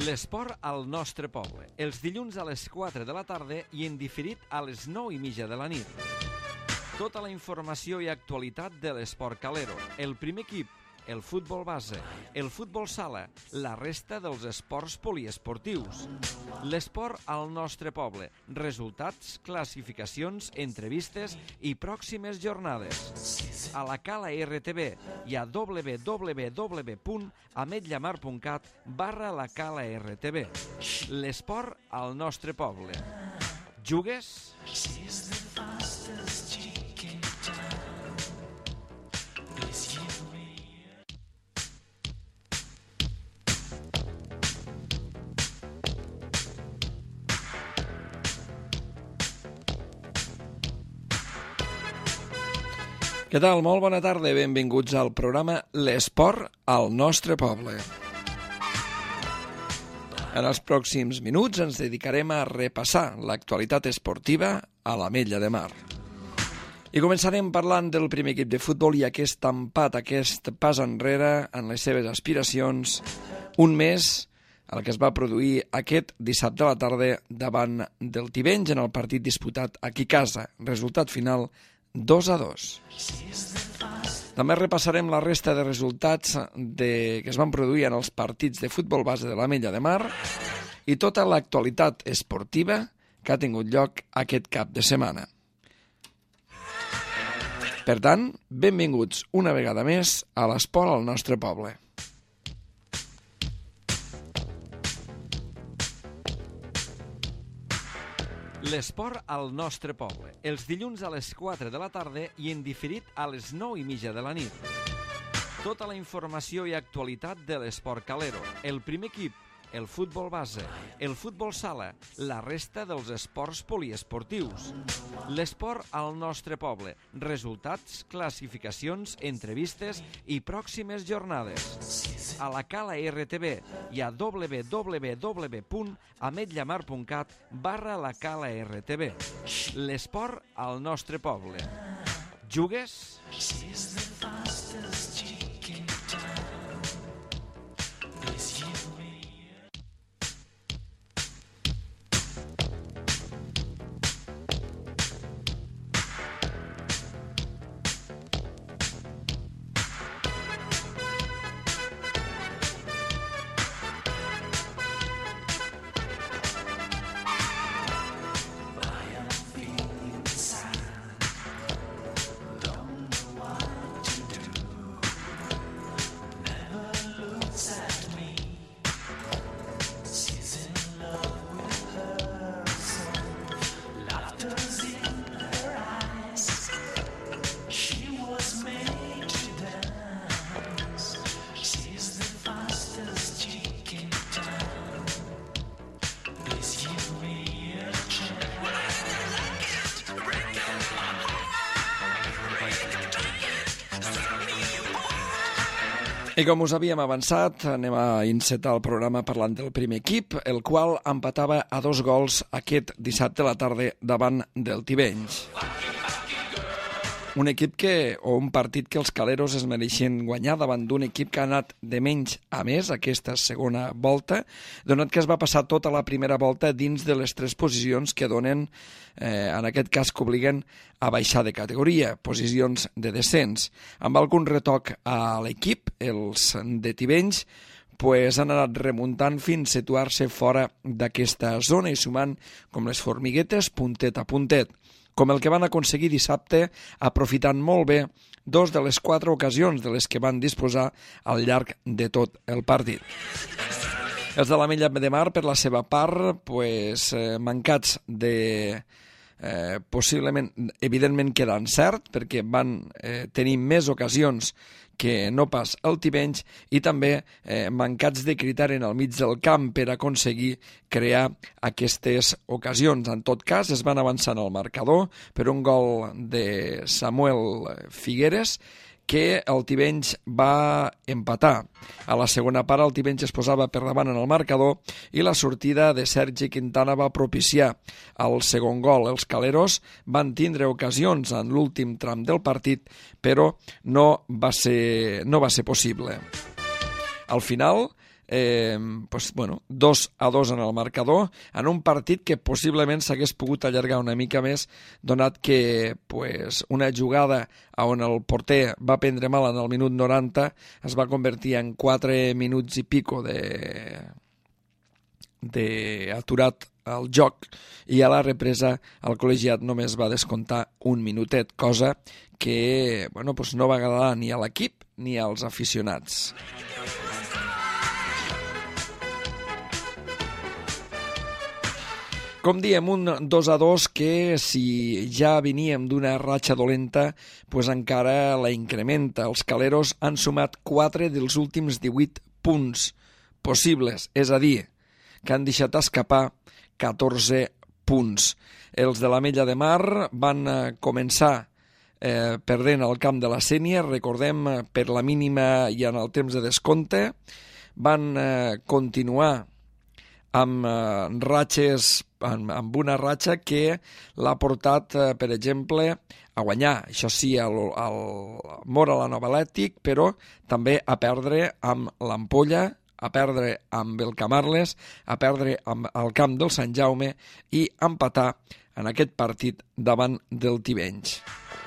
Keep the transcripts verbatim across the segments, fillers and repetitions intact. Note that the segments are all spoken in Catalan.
L'esport al nostre poble, els dilluns a les quatre de la tarda i en diferit a les nou i mitja de la nit. Tota la informació i actualitat de l'esport calero, el primer equip, el futbol base, el futbol sala, la resta dels esports poliesportius. L'esport al nostre poble, resultats, classificacions, entrevistes i pròximes jornades. A la Cala R T V i a w w w punt ametlla mar punt cat barra la Cala R T V. L'esport al nostre poble. Jugues? Què tal? Molt bona tarda i benvinguts al programa L'esport al nostre poble. En els pròxims minuts ens dedicarem a repassar l'actualitat esportiva a l'Ametlla de Mar. I començarem parlant del primer equip de futbol i aquest empat, aquest pas enrere en les seves aspiracions, un mes el que es va produir aquest dissabte a la tarda davant del Tivenys en el partit disputat aquí a casa. Resultat final dos a dos. També repassarem la resta de resultats de, que es van produir en els partits de futbol base de l'Ametlla de Mar i tota l'actualitat esportiva que ha tingut lloc aquest cap de setmana. Per tant, benvinguts una vegada més a l'esport al nostre poble. L'esport al nostre poble, els dilluns a les quatre de la tarda i en diferit a les nou i mitja de la nit. Tota la informació i actualitat de l'esport calero, el primer equip, el futbol base, el futbol sala, la resta dels esports poliesportius. L'esport al nostre poble, resultats, classificacions, entrevistes i pròximes jornades. A la Cala R T V i a w w w punt ametlla mar punt cat barra la Cala R T V. L'esport al nostre poble. Jugues? I com us havíem avançat, anem a encetar el programa parlant del primer equip, el qual empatava a dos gols aquest dissabte a la tarda davant del Tivenys. Un equip que, o un partit que els caleros es mereixen guanyar davant d'un equip que ha anat de menys a més aquesta segona volta, donat que es va passar tota la primera volta dins de les tres posicions que donen, eh, en aquest cas que obliguen a baixar de categoria, posicions de descens. Amb algun retoc a l'equip, els de Tivenys, pues han anat remuntant fins a situar-se fora d'aquesta zona i sumant com les formiguetes puntet a puntet, com el que van aconseguir dissabte, aprofitant molt bé dos de les quatre ocasions de les que van disposar al llarg de tot el partit. Els de l'Ametlla de Mar, per la seva part, pues, eh, mancats de... Eh, possiblement, evidentment queda encert, perquè van eh, tenir més ocasions que no pas el Tivenys i també eh, mancats de criteri en el mig del camp per aconseguir crear aquestes ocasions. En tot cas, es van avançar en el marcador per un gol de Samuel Figueres que el Tivenys va empatar. A la segona part el Tivenys es posava per davant en el marcador i la sortida de Sergi Quintana va propiciar el segon gol. Els caleros van tindre ocasions en l'últim tram del partit, però no va ser, no va ser possible. Al final, eh, pues, bueno, dos a dos en el marcador, en un partit que possiblement s'hagués pogut allargar una mica més, donat que pues, una jugada on el porter va prendre mal en el minut noranta es va convertir en quatre minuts i pico de, de aturat al joc, i a la represa el col·legiat només va descomptar un minutet, cosa que bueno, pues no va agradar ni a l'equip ni als aficionats. Com diem, un dos a dos que si ja veníem d'una ratxa dolenta, pues encara la incrementa. Els caleros han sumat quatre dels últims divuit punts possibles, és a dir, que han deixat escapar catorze punts. Els de l'Ametlla de Mar van començar eh, perdent el camp de la Sénia, recordem, per la mínima i en el temps de descompte. Van eh, continuar amb eh, ratxes, amb, amb una ratxa que l'ha portat, eh, per exemple, a guanyar, això sí, el, el Móra la Nova Atlètic, però també a perdre amb l'Ampolla, a perdre amb el Camarles, a perdre amb el camp del Sant Jaume i empatar en aquest partit davant del Tivenys.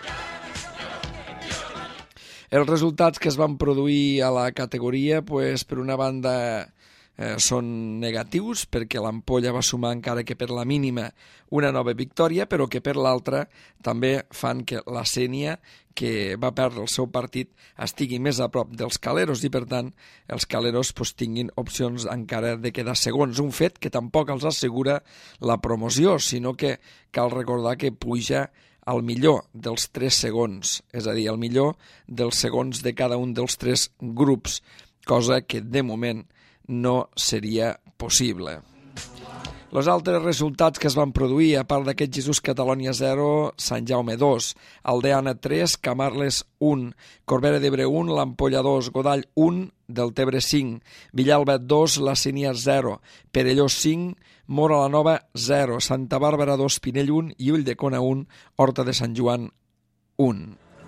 Els resultats que es van produir a la categoria, pues, per una banda, eh, són negatius, perquè l'Ampolla va sumar, encara que per la mínima, una nova victòria, però que per l'altra també fan que la Sénia, que va perdre el seu partit, estigui més a prop dels caleros i, per tant, els caleros pues, tinguin opcions encara de quedar segons. Un fet que tampoc els assegura la promoció, sinó que cal recordar que puja al millor dels tres segons, és a dir, al millor dels segons de cada un dels tres grups, cosa que de moment no seria possible. Els altres resultats que es van produir, a part d'aquest Jesús Catalònia zero, Sant Jaume dos, Aldeana tres, Camarles un, Corbera d'Ebre un, l'Ampolla dos, Godall un, Deltebre cinc, Villalba dos, la Sénia zero, Perelló cinc, Móra la Nova zero, Santa Bàrbara dos, Pinell un i Ulldecona un, Horta de Sant Joan un.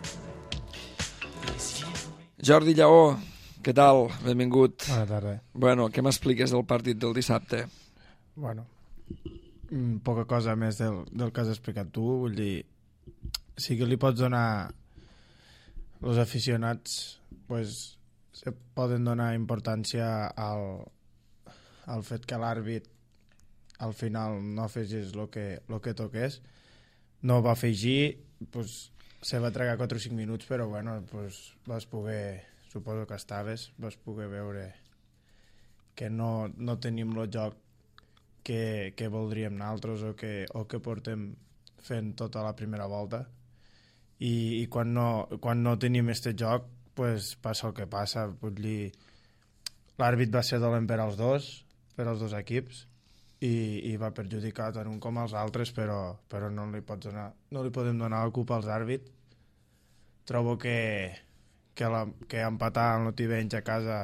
Jordi Lleó, què tal? Benvingut. Bona tarda. Bueno, què m'expliques del partit del dissabte? Bueno, poca cosa més del, del que has explicat tu, vull dir, sí que li pots donar, els aficionats pues, se poden donar importància al, al fet que l'àrbit al final no afegís el que, lo que toqués, no va afegir, pues, se va tregar quatre o cinc minuts, però bueno, pues, vas poder, suposo que estaves, vas poder veure que no, no tenim el joc que, que voldríem nosaltres o que, o que portem fent tota la primera volta, i, i quan, no, quan no tenim aquest joc pues, passa el que passa. Vull dir, l'àrbit va ser dolent per als dos, per als dos equips, i, i va perjudicar tant un com els altres, però, però no, li pots donar, no li podem donar la culpa als àrbits. Trobo que, que, la, que empatar en el Tivenys a casa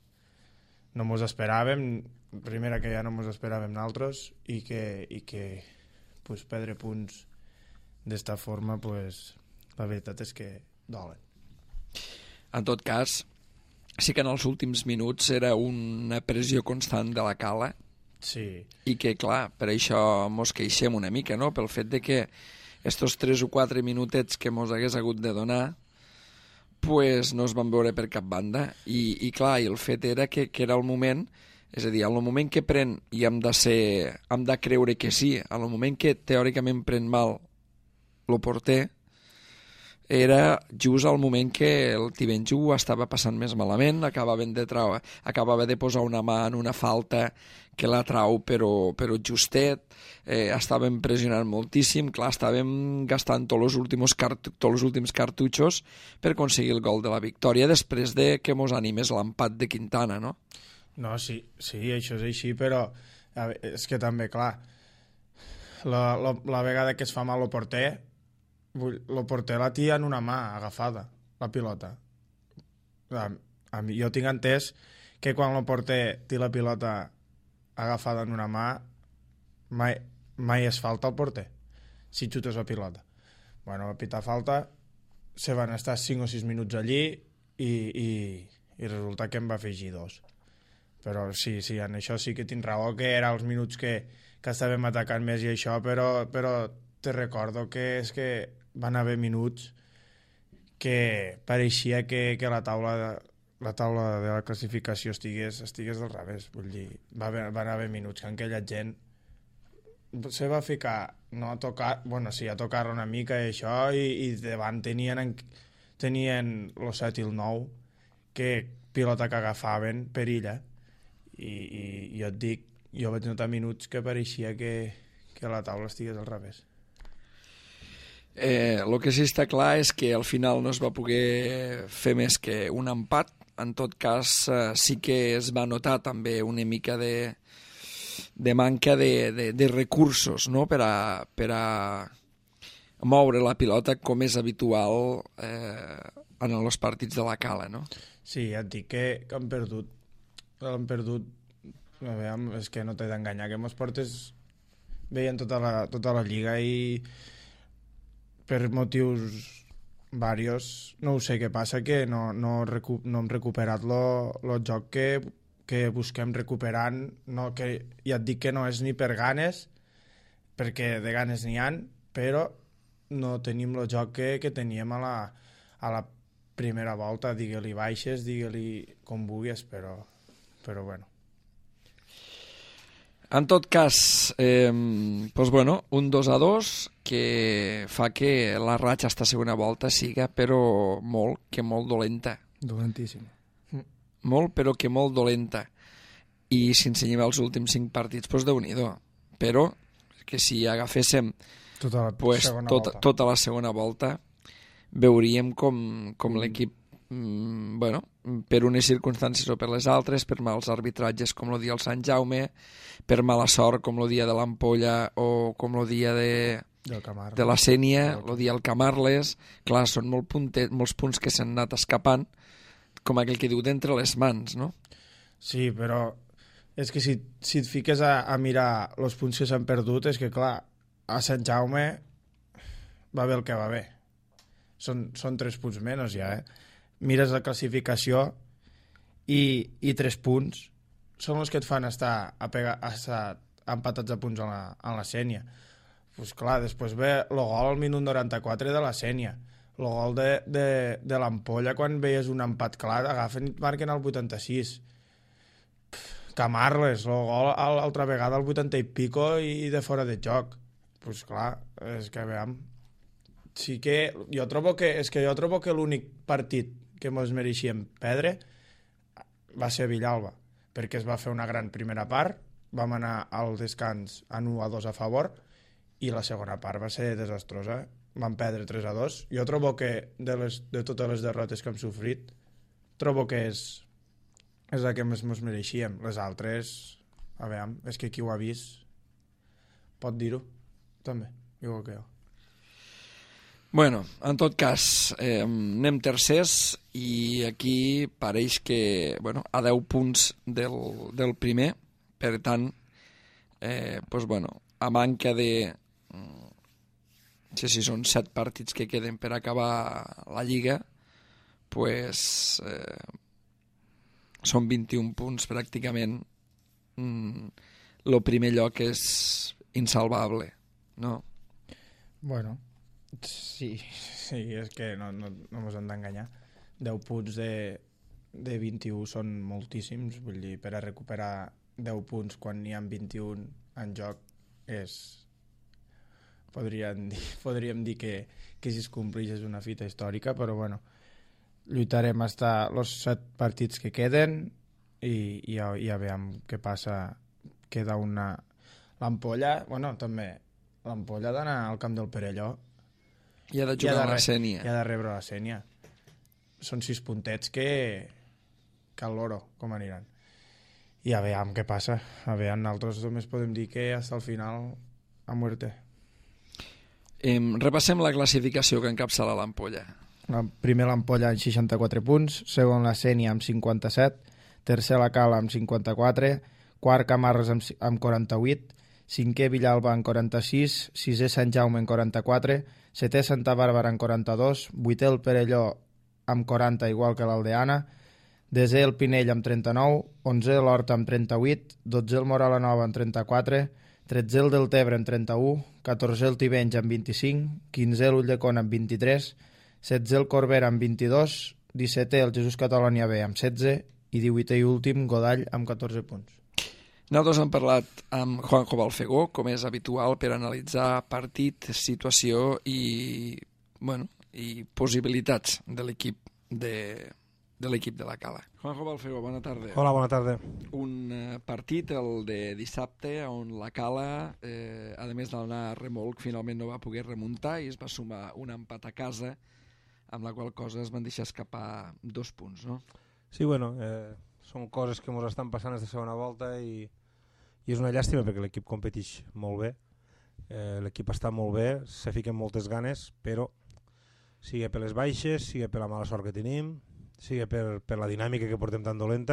no mos esperàvem, primera que ja no mos esperàvem nosaltres, i que, i que pues, perdre punts d'esta forma, pues, la veritat és que dolen. En tot cas, sí que en els últims minuts era una pressió constant de la Cala, sí. I que, clar, per això mos queixem una mica, no?, pel fet de que estos tres o quatre minutets que mos hagués hagut de donar pues, no es van veure per cap banda, i, i clar, i el fet era que, que era el moment. És a dir, en el moment que pren, i hem de, ser, hem de creure que sí, en el moment que teòricament pren mal el porter, era just al moment que el Tivenys ho estava passant més malament, acabaven de trau, acabava de posar una mà en una falta que la trau però, però justet, eh, estàvem pressionant moltíssim, clar, estàvem gastant tots els últims, cart tots els últims cartutxos per aconseguir el gol de la victòria després de que mos animés l'empat de Quintana, no? No, sí, sí, això és així, però a veure, és que també, clar, la, la, la vegada que es fa mal el porter, el porter la tia en una mà agafada, la pilota. A, a mi, jo tinc entès que quan el porter té la pilota agafada en una mà, mai, mai es falta el porter, si xutes la pilota. Bueno, a pitar falta, se van estar cinc o sis minuts allí i, i, i resulta que em va afegir dos. però sí, sí, en això sí que tinc raó, que era els minuts que, que estàvem atacant més i això, però, però te recordo que és que van haver minuts que pareixia que, que la taula de, la taula de la classificació estigués, estigués del revés, vull dir, va haver, van haver minuts que aquella gent se va ficar, no a tocar, bueno, sí, a tocar una mica i això, i, i davant tenien, tenien el set i el nou, que pilota que agafaven per illa, i, i, i jo et dic, jo vaig notar minuts que pareixia que, que la taula estigués al revés. Eh, el que sí està clar és que al final no es va poder fer més que un empat. En tot cas, eh, sí que es va notar també una mica de, de manca de, de, de recursos, no? per, a, per a moure la pilota com és habitual eh, en els partits de la Cala, no? Sí, ja et dic que, que han perdut, han perdut, a veure, és que no t'he d'enganyar, que mos portes veien tota la, tota la lliga i per motius varios, no ho sé què passa, que no, no, recu no hem recuperat el joc que, que busquem recuperant, no, que ja et dic que no és ni per ganes, perquè de ganes n'hi han, però no tenim el joc que, que teníem a la, a la primera volta, digue-li baixes, digue-li com vulguis, però, però bueno. En tot cas, eh, doncs bueno, un dos a dos que fa que la ratxa esta segona volta siga però molt, que molt dolenta. Dolentíssima. Molt, però que molt dolenta. I si ensenyem els últims cinc partits, doncs déu-n'hi-do. Però que si agaféssim tota la, pues, tota, tota la segona volta, veuríem com, com mm. l'equip mm, bueno, per unes circumstàncies o per les altres, per mals arbitratges com el dia del Sant Jaume, per mala sort com el dia de l'Ampolla o com el dia de, de la Sénia, el dia del Camarles. Clar, són molt puntet, molts punts que s'han anat escapant, com aquell que diu, d'entre les mans, no? Sí, però és que si, si et fiques a, a mirar els punts que s'han perdut, és que clar, a Sant Jaume va bé el que va bé. Són, són tres punts menys ja, eh? Mires la classificació i, i tres punts són els que et fan estar, a pegar, a estar empatats a punts en la, en la Sénia. Pues clar, després ve el gol al minut noranta-quatre de la Sénia, el gol de, de, de l'Ampolla quan veies un empat clar, agafen i marquen al vuitanta-sis. Camarles, el gol l'altra vegada al vuitanta i pico i de fora de joc. Pues clar, és que veiem, sí que jo trobo que és que jo trobo que l'únic partit que ens mereixíem perdre va ser Villalba, perquè es va fer una gran primera part, vam anar al descans en u a dos a favor i la segona part va ser desastrosa, vam perdre tres a dos. Jo trobo que de, les, de totes les derrotes que hem sofrit, trobo que és, és la que més ens mereixíem. Les altres, a veure, és que qui ho ha vist pot dir-ho, també, igual que jo. Bueno, en tot cas, eh, anem tercers i aquí pareix que, bueno, a deu punts del, del primer, per tant, eh, pues bueno, a manca de, no sé si són set partits que queden per acabar la Lliga, pues eh, són vint-i-un punts pràcticament, mm, el primer lloc és insalvable, no? Bueno, sí, sí, és que no, no, no mos hem d'enganyar. deu punts de, de vint-i-u són moltíssims, vull dir, per a recuperar deu punts quan n'hi ha vint-i-un en joc és... Podríem dir, podríem dir que, que si es compleix és una fita històrica, però bueno, lluitarem hasta els set partits que queden i, i ja, ja veiem què passa. Queda una... L'Ampolla, bueno, també, l'Ampolla ha d'anar al camp del Perelló. I ha de jugar a la Sénia. I ha de rebre la Sénia. Són sis puntets que... que al loro, com aniran. I a veure què passa. A veure, nosaltres només podem dir que fins al final a muerte. Eh, repassem la classificació que encapçala l'Ampolla. La primer l'Ampolla amb seixanta-quatre punts, segon la Sénia amb cinquanta-set, tercer la Cala amb cinquanta-quatre, quart Camarles amb, amb quaranta-vuit, cinquè Villalba amb quaranta-sis, sisè Sant Jaume amb quaranta-quatre, setè Santa Bàrbara amb quaranta-dos, vuitè el Perelló amb quaranta, igual que l'Aldeana, desè el Pinell amb trenta-nou, onzè l'Horta amb trenta-vuit, dotzè el Moral la Nova amb trenta-quatre, tretzè el Deltebre amb trenta-u, catorzè el Tivenys amb vint-i-cinc, quinzè l'Ulldecona amb vint-i-tres, setzè el Corbera amb vint-i-dos, dissetè el Jesús Catalonia B amb setze i divuitè i últim Godall amb catorze punts. Nosaltres hem parlat amb Juanjo Balfegó, com és habitual, per analitzar partit, situació i, bueno, i possibilitats de l'equip de, de l'equip de la Cala. Juanjo Balfegó, bona tarda. Hola, bona tarda. Un eh, partit, el de dissabte, on la Cala, eh, a més d'anar a remolc, finalment no va poder remuntar i es va sumar un empat a casa, amb la qual cosa es van deixar escapar dos punts, no? Sí, bueno, eh, són coses que ens estan passant des de segona volta i, i és una llàstima perquè l'equip competeix molt bé, eh, l'equip està molt bé, se fiquen moltes ganes, però sigui per les baixes, sigui per la mala sort que tenim, sigui per, per la dinàmica que portem tan dolenta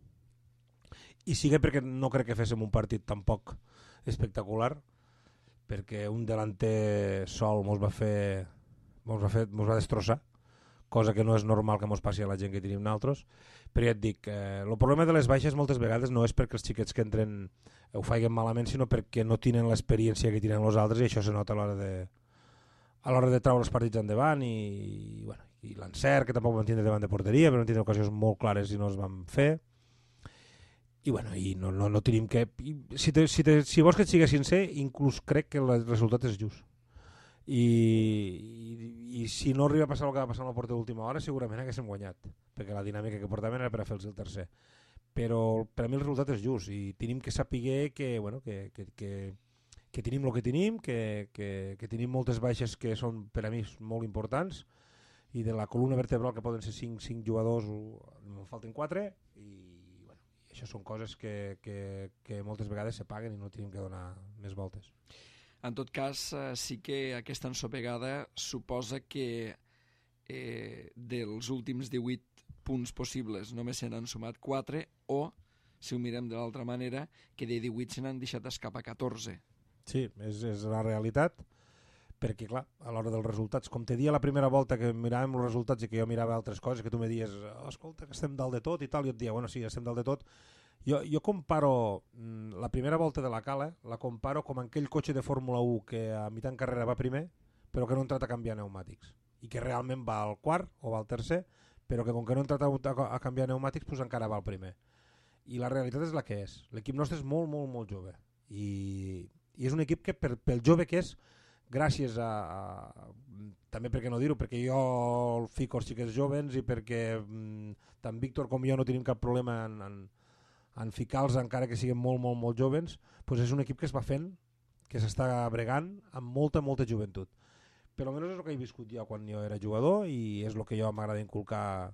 i sigui perquè no crec que féssim un partit tampoc espectacular, perquè un delanter sol mos va fer mos va, fer, mos va destrossar, cosa que no és normal que mos passi a la gent que tenim nosaltres, però ja et dic, eh, el problema de les baixes moltes vegades no és perquè els xiquets que entren ho feien malament, sinó perquè no tenen l'experiència que tenen els altres i això se nota a l'hora de a l'hora de treure els partits endavant i, i, bueno, i l'encert, que tampoc van tindre davant de porteria, però van tindre ocasions molt clares i no es van fer. I, bueno, i no, no, no tenim que... I, si, te, si, te, si vols que et sigui sincer, inclús crec que el resultat és just. I, i, i si no arriba a passar el que va passar en el porter d'última hora, segurament haguéssim guanyat, perquè la dinàmica que portaven era per a fer-los el tercer. Però per a mi el resultat és just i tenim que saber que, bueno, que, que, que, que tenim el que tenim, que, que, que tenim moltes baixes que són per a mi molt importants i de la columna vertebral que poden ser cinc jugadors en falten quatre i, bueno, i això són coses que, que, que moltes vegades se paguen i no tenim que donar més voltes. En tot cas, eh, sí que aquesta ensopegada suposa que eh, dels últims divuit punts possibles només se n'han sumat quatre o, si ho mirem de l'altra manera, que de divuit se n'han deixat escapar catorze. Sí, és, és la realitat, perquè clar, a l'hora dels resultats, com te dia la primera volta que miràvem els resultats i que jo mirava altres coses, que tu me dies, oh, escolta, que estem dalt de tot i tal, i jo et dia, bueno, sí, estem dalt de tot. Jo, jo comparo mm, la primera volta de la Cala, la comparo com aquell cotxe de Fórmula u que a mitjà en carrera va primer, però que no ha entrat a canviar pneumàtics, i que realment va al quart o va al tercer, però que com que no ha entrat a, a, a canviar pneumàtics, pues encara va al primer. I la realitat és la que és. L'equip nostre és molt, molt, molt jove. I, i és un equip que, per, pel jove que és, gràcies a, a també per què no dir-ho, perquè jo el fico als xiquets jovens i perquè mm, tant Víctor com jo no tenim cap problema en, en, en ficar-los encara que siguin molt, molt, molt jovens, doncs és un equip que es va fent, que s'està bregant amb molta, molta joventut. Per almenys és el que he viscut jo quan jo era jugador i és el que jo m'agrada inculcar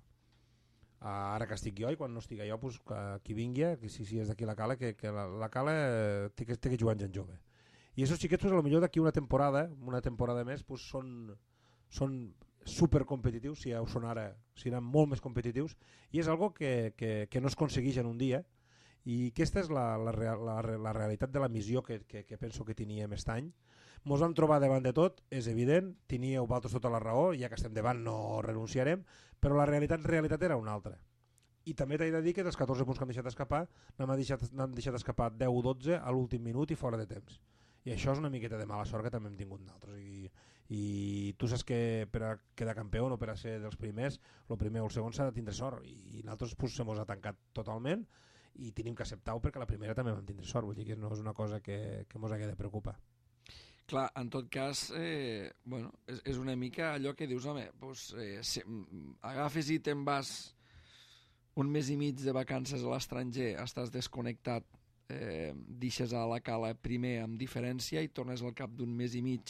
ara que estic jo i quan no estic jo, doncs, que qui vingui, que si, si és d'aquí la Cala, que, que la, la Cala té que, té que jugar amb gent jove. I aquests xiquets, pues, potser d'aquí una temporada, una temporada més, pues, són, són supercompetitius, si ja ho són ara, seran molt més competitius, i és algo que, que, que no es aconsegueix en un dia, i aquesta és la, la, la, la realitat de la missió que, que, que penso que teníem aquest any. Ens vam trobar davant de tot, és evident, teníeu vosaltres tota la raó, ja que estem davant no renunciarem, però la realitat realitat era una altra. I també t'he de dir que dels catorze punts que han deixat escapar, n'han deixat, n'han deixat escapar deu o dotze a l'últim minut i fora de temps. I això és una miqueta de mala sort que també hem tingut nosaltres. I, i tu saps que per a quedar campió o per a ser dels primers, el primer o el segon s'ha de tindre sort. I nosaltres pues, se mos ha tancat totalment i tenim que acceptar-ho perquè la primera també vam tindre sort. Vull dir que no és una cosa que, que mos hagi de preocupar. Clar, en tot cas, eh, bueno, és, és una mica allò que dius, home, doncs, eh, si, agafes i te'n vas un mes i mig de vacances a l'estranger, estàs desconnectat, eh, deixes a la Cala primer amb diferència i tornes al cap d'un mes i mig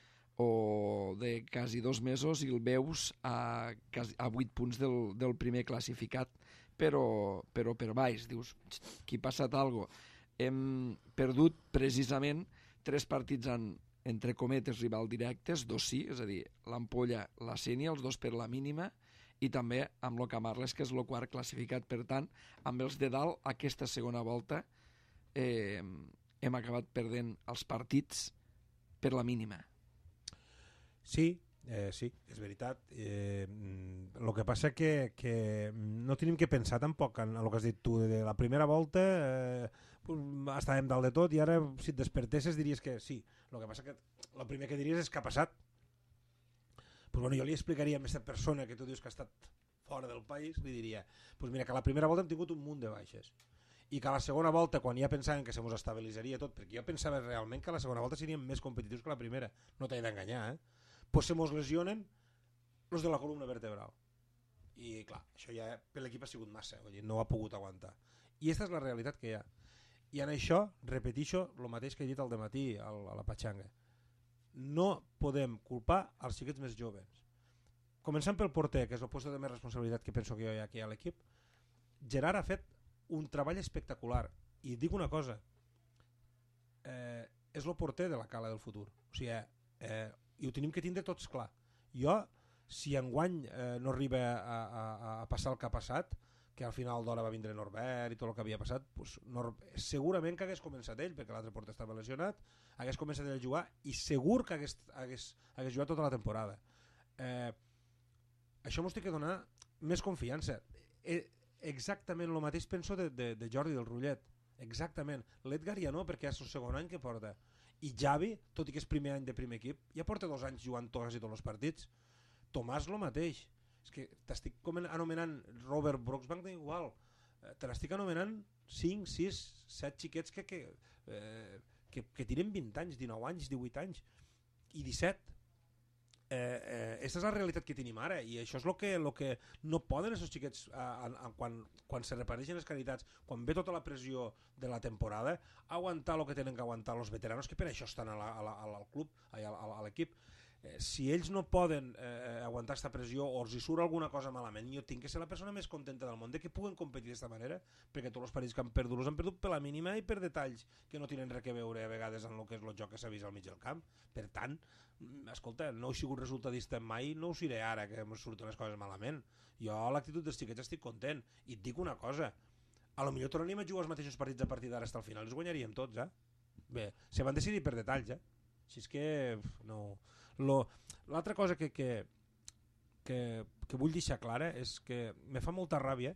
o de quasi dos mesos i el veus a, a vuit punts del, del primer classificat, però, però per baix. Dius, aquí ha passat alguna cosa. Hem perdut precisament tres partits en, entre cometes, rival directes, dos sí, és a dir, l'Ampolla, la Sénia, els dos per la mínima, i també amb el Camarles, que és el quart classificat. Per tant, amb els de dalt, aquesta segona volta, eh, hem acabat perdent els partits per la mínima. Sí, Eh, sí, és veritat. Eh, el que passa que, que no tenim que pensar tampoc en el que has dit tu. De la primera volta eh, estàvem dalt de tot i ara si et despertesses diries que sí. El que passa que el primer que diries és què ha passat. Pues bueno, jo li explicaria a aquesta persona que tu dius que ha estat fora del país, li diria pues mira, que a la primera volta hem tingut un munt de baixes i que a la segona volta, quan ja pensaven que se mos estabilitzaria tot, perquè jo pensava realment que a la segona volta seríem més competitius que la primera, no t'he d'enganyar, eh? Pues se mos lesionen els de la columna vertebral. I clar, això ja per l'equip ha sigut massa, vull dir, no ha pogut aguantar. I aquesta és la realitat que hi ha. I en això, repetixo el mateix que he dit al dematí a la Patxanga. No podem culpar els xiquets més joves. Començant pel porter, que és el lloc de més responsabilitat que penso que hi ha aquí a l'equip, Gerard ha fet un treball espectacular. I et dic una cosa, eh, és el porter de la cala del futur. O sigui, eh, i ho tenim que tindre tots clar. Jo, si enguany eh, no arriba a, a, a passar el que ha passat, que al final d'hora va vindre Norbert i tot el que havia passat, pues, Nor segurament que hagués començat ell, perquè l'altre porter estava lesionat, hagués començat ell a jugar i segur que hagués, hagués, hagués jugat tota la temporada. Eh, això m'ho estic a donar més confiança. Eh, exactament el mateix penso de, de, de Jordi del Rullet. Exactament. L'Edgar ja no, perquè és el segon any que porta. I Javi, tot i que és primer any de primer equip, ja porta dos anys jugant quasi tots els partits. Tomàs lo mateix. És que t'estic anomenant Robert Brooksbank igual. Te n'estic anomenant cinc, sis, set xiquets que, que, eh, que, que tiren vint anys, dinou anys, divuit anys i disset. Eh, eh, aquesta és la realitat que tenim ara i això és el que, lo que no poden aquests xiquets eh, en, en, quan, quan se reparteixen les caritats, quan ve tota la pressió de la temporada, aguantar el que tenen que aguantar els veteranos, que per això estan a la, a la, al club, a, a, a l'equip. Eh, si ells no poden eh, aguantar aquesta pressió o els hi surt alguna cosa malament, jo tinc que ser la persona més contenta del món de que puguen competir d'aquesta manera, perquè tots els partits que han perdut els han perdut per la mínima i per detalls que no tenen res a veure a vegades en el que és el joc que s'ha vist al mig del camp. Per tant, escolta, no he sigut resultadista mai, no ho seré ara que em surten les coses malament. Jo a l'actitud dels xiquets estic content i et dic una cosa, a lo millor tornaríem a jugar els mateixos partits a partir d'ara fins al final, els guanyaríem tots, eh? Bé, se van decidir per detalls, eh? Així és que no... L'altra cosa que, que, que, que vull deixar clara és que me fa molta ràbia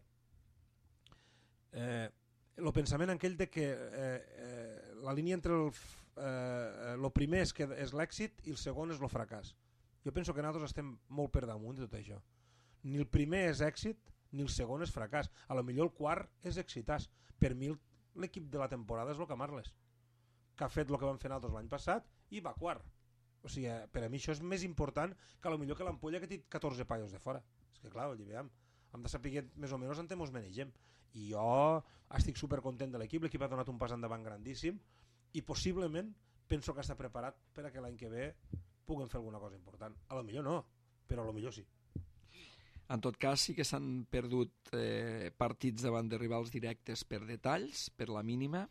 eh, el pensament aquell de que eh, eh, la línia entre el, eh, el primer és, que és l'èxit i el segon és el fracàs. Jo penso que nosaltres estem molt per damunt de tot això. Ni el primer és èxit ni el segon és fracàs. A lo millor el quart és exitàs. Per mi l'equip de la temporada és el Camarles, que ha fet el que van fer nosaltres l'any passat i va quart. O sigui, per a mi això és més important que a lo millor que l'ampolla que té catorze paios de fora. És que clar, veiem, hem de saber més o menys on ens manegem. I jo estic supercontent de l'equip, l'equip ha donat un pas endavant grandíssim i possiblement penso que està preparat per a que l'any que ve puguem fer alguna cosa important. A lo millor no, però a lo millor sí. En tot cas, sí que s'han perdut eh, partits davant de rivals directes per detalls, per la mínima,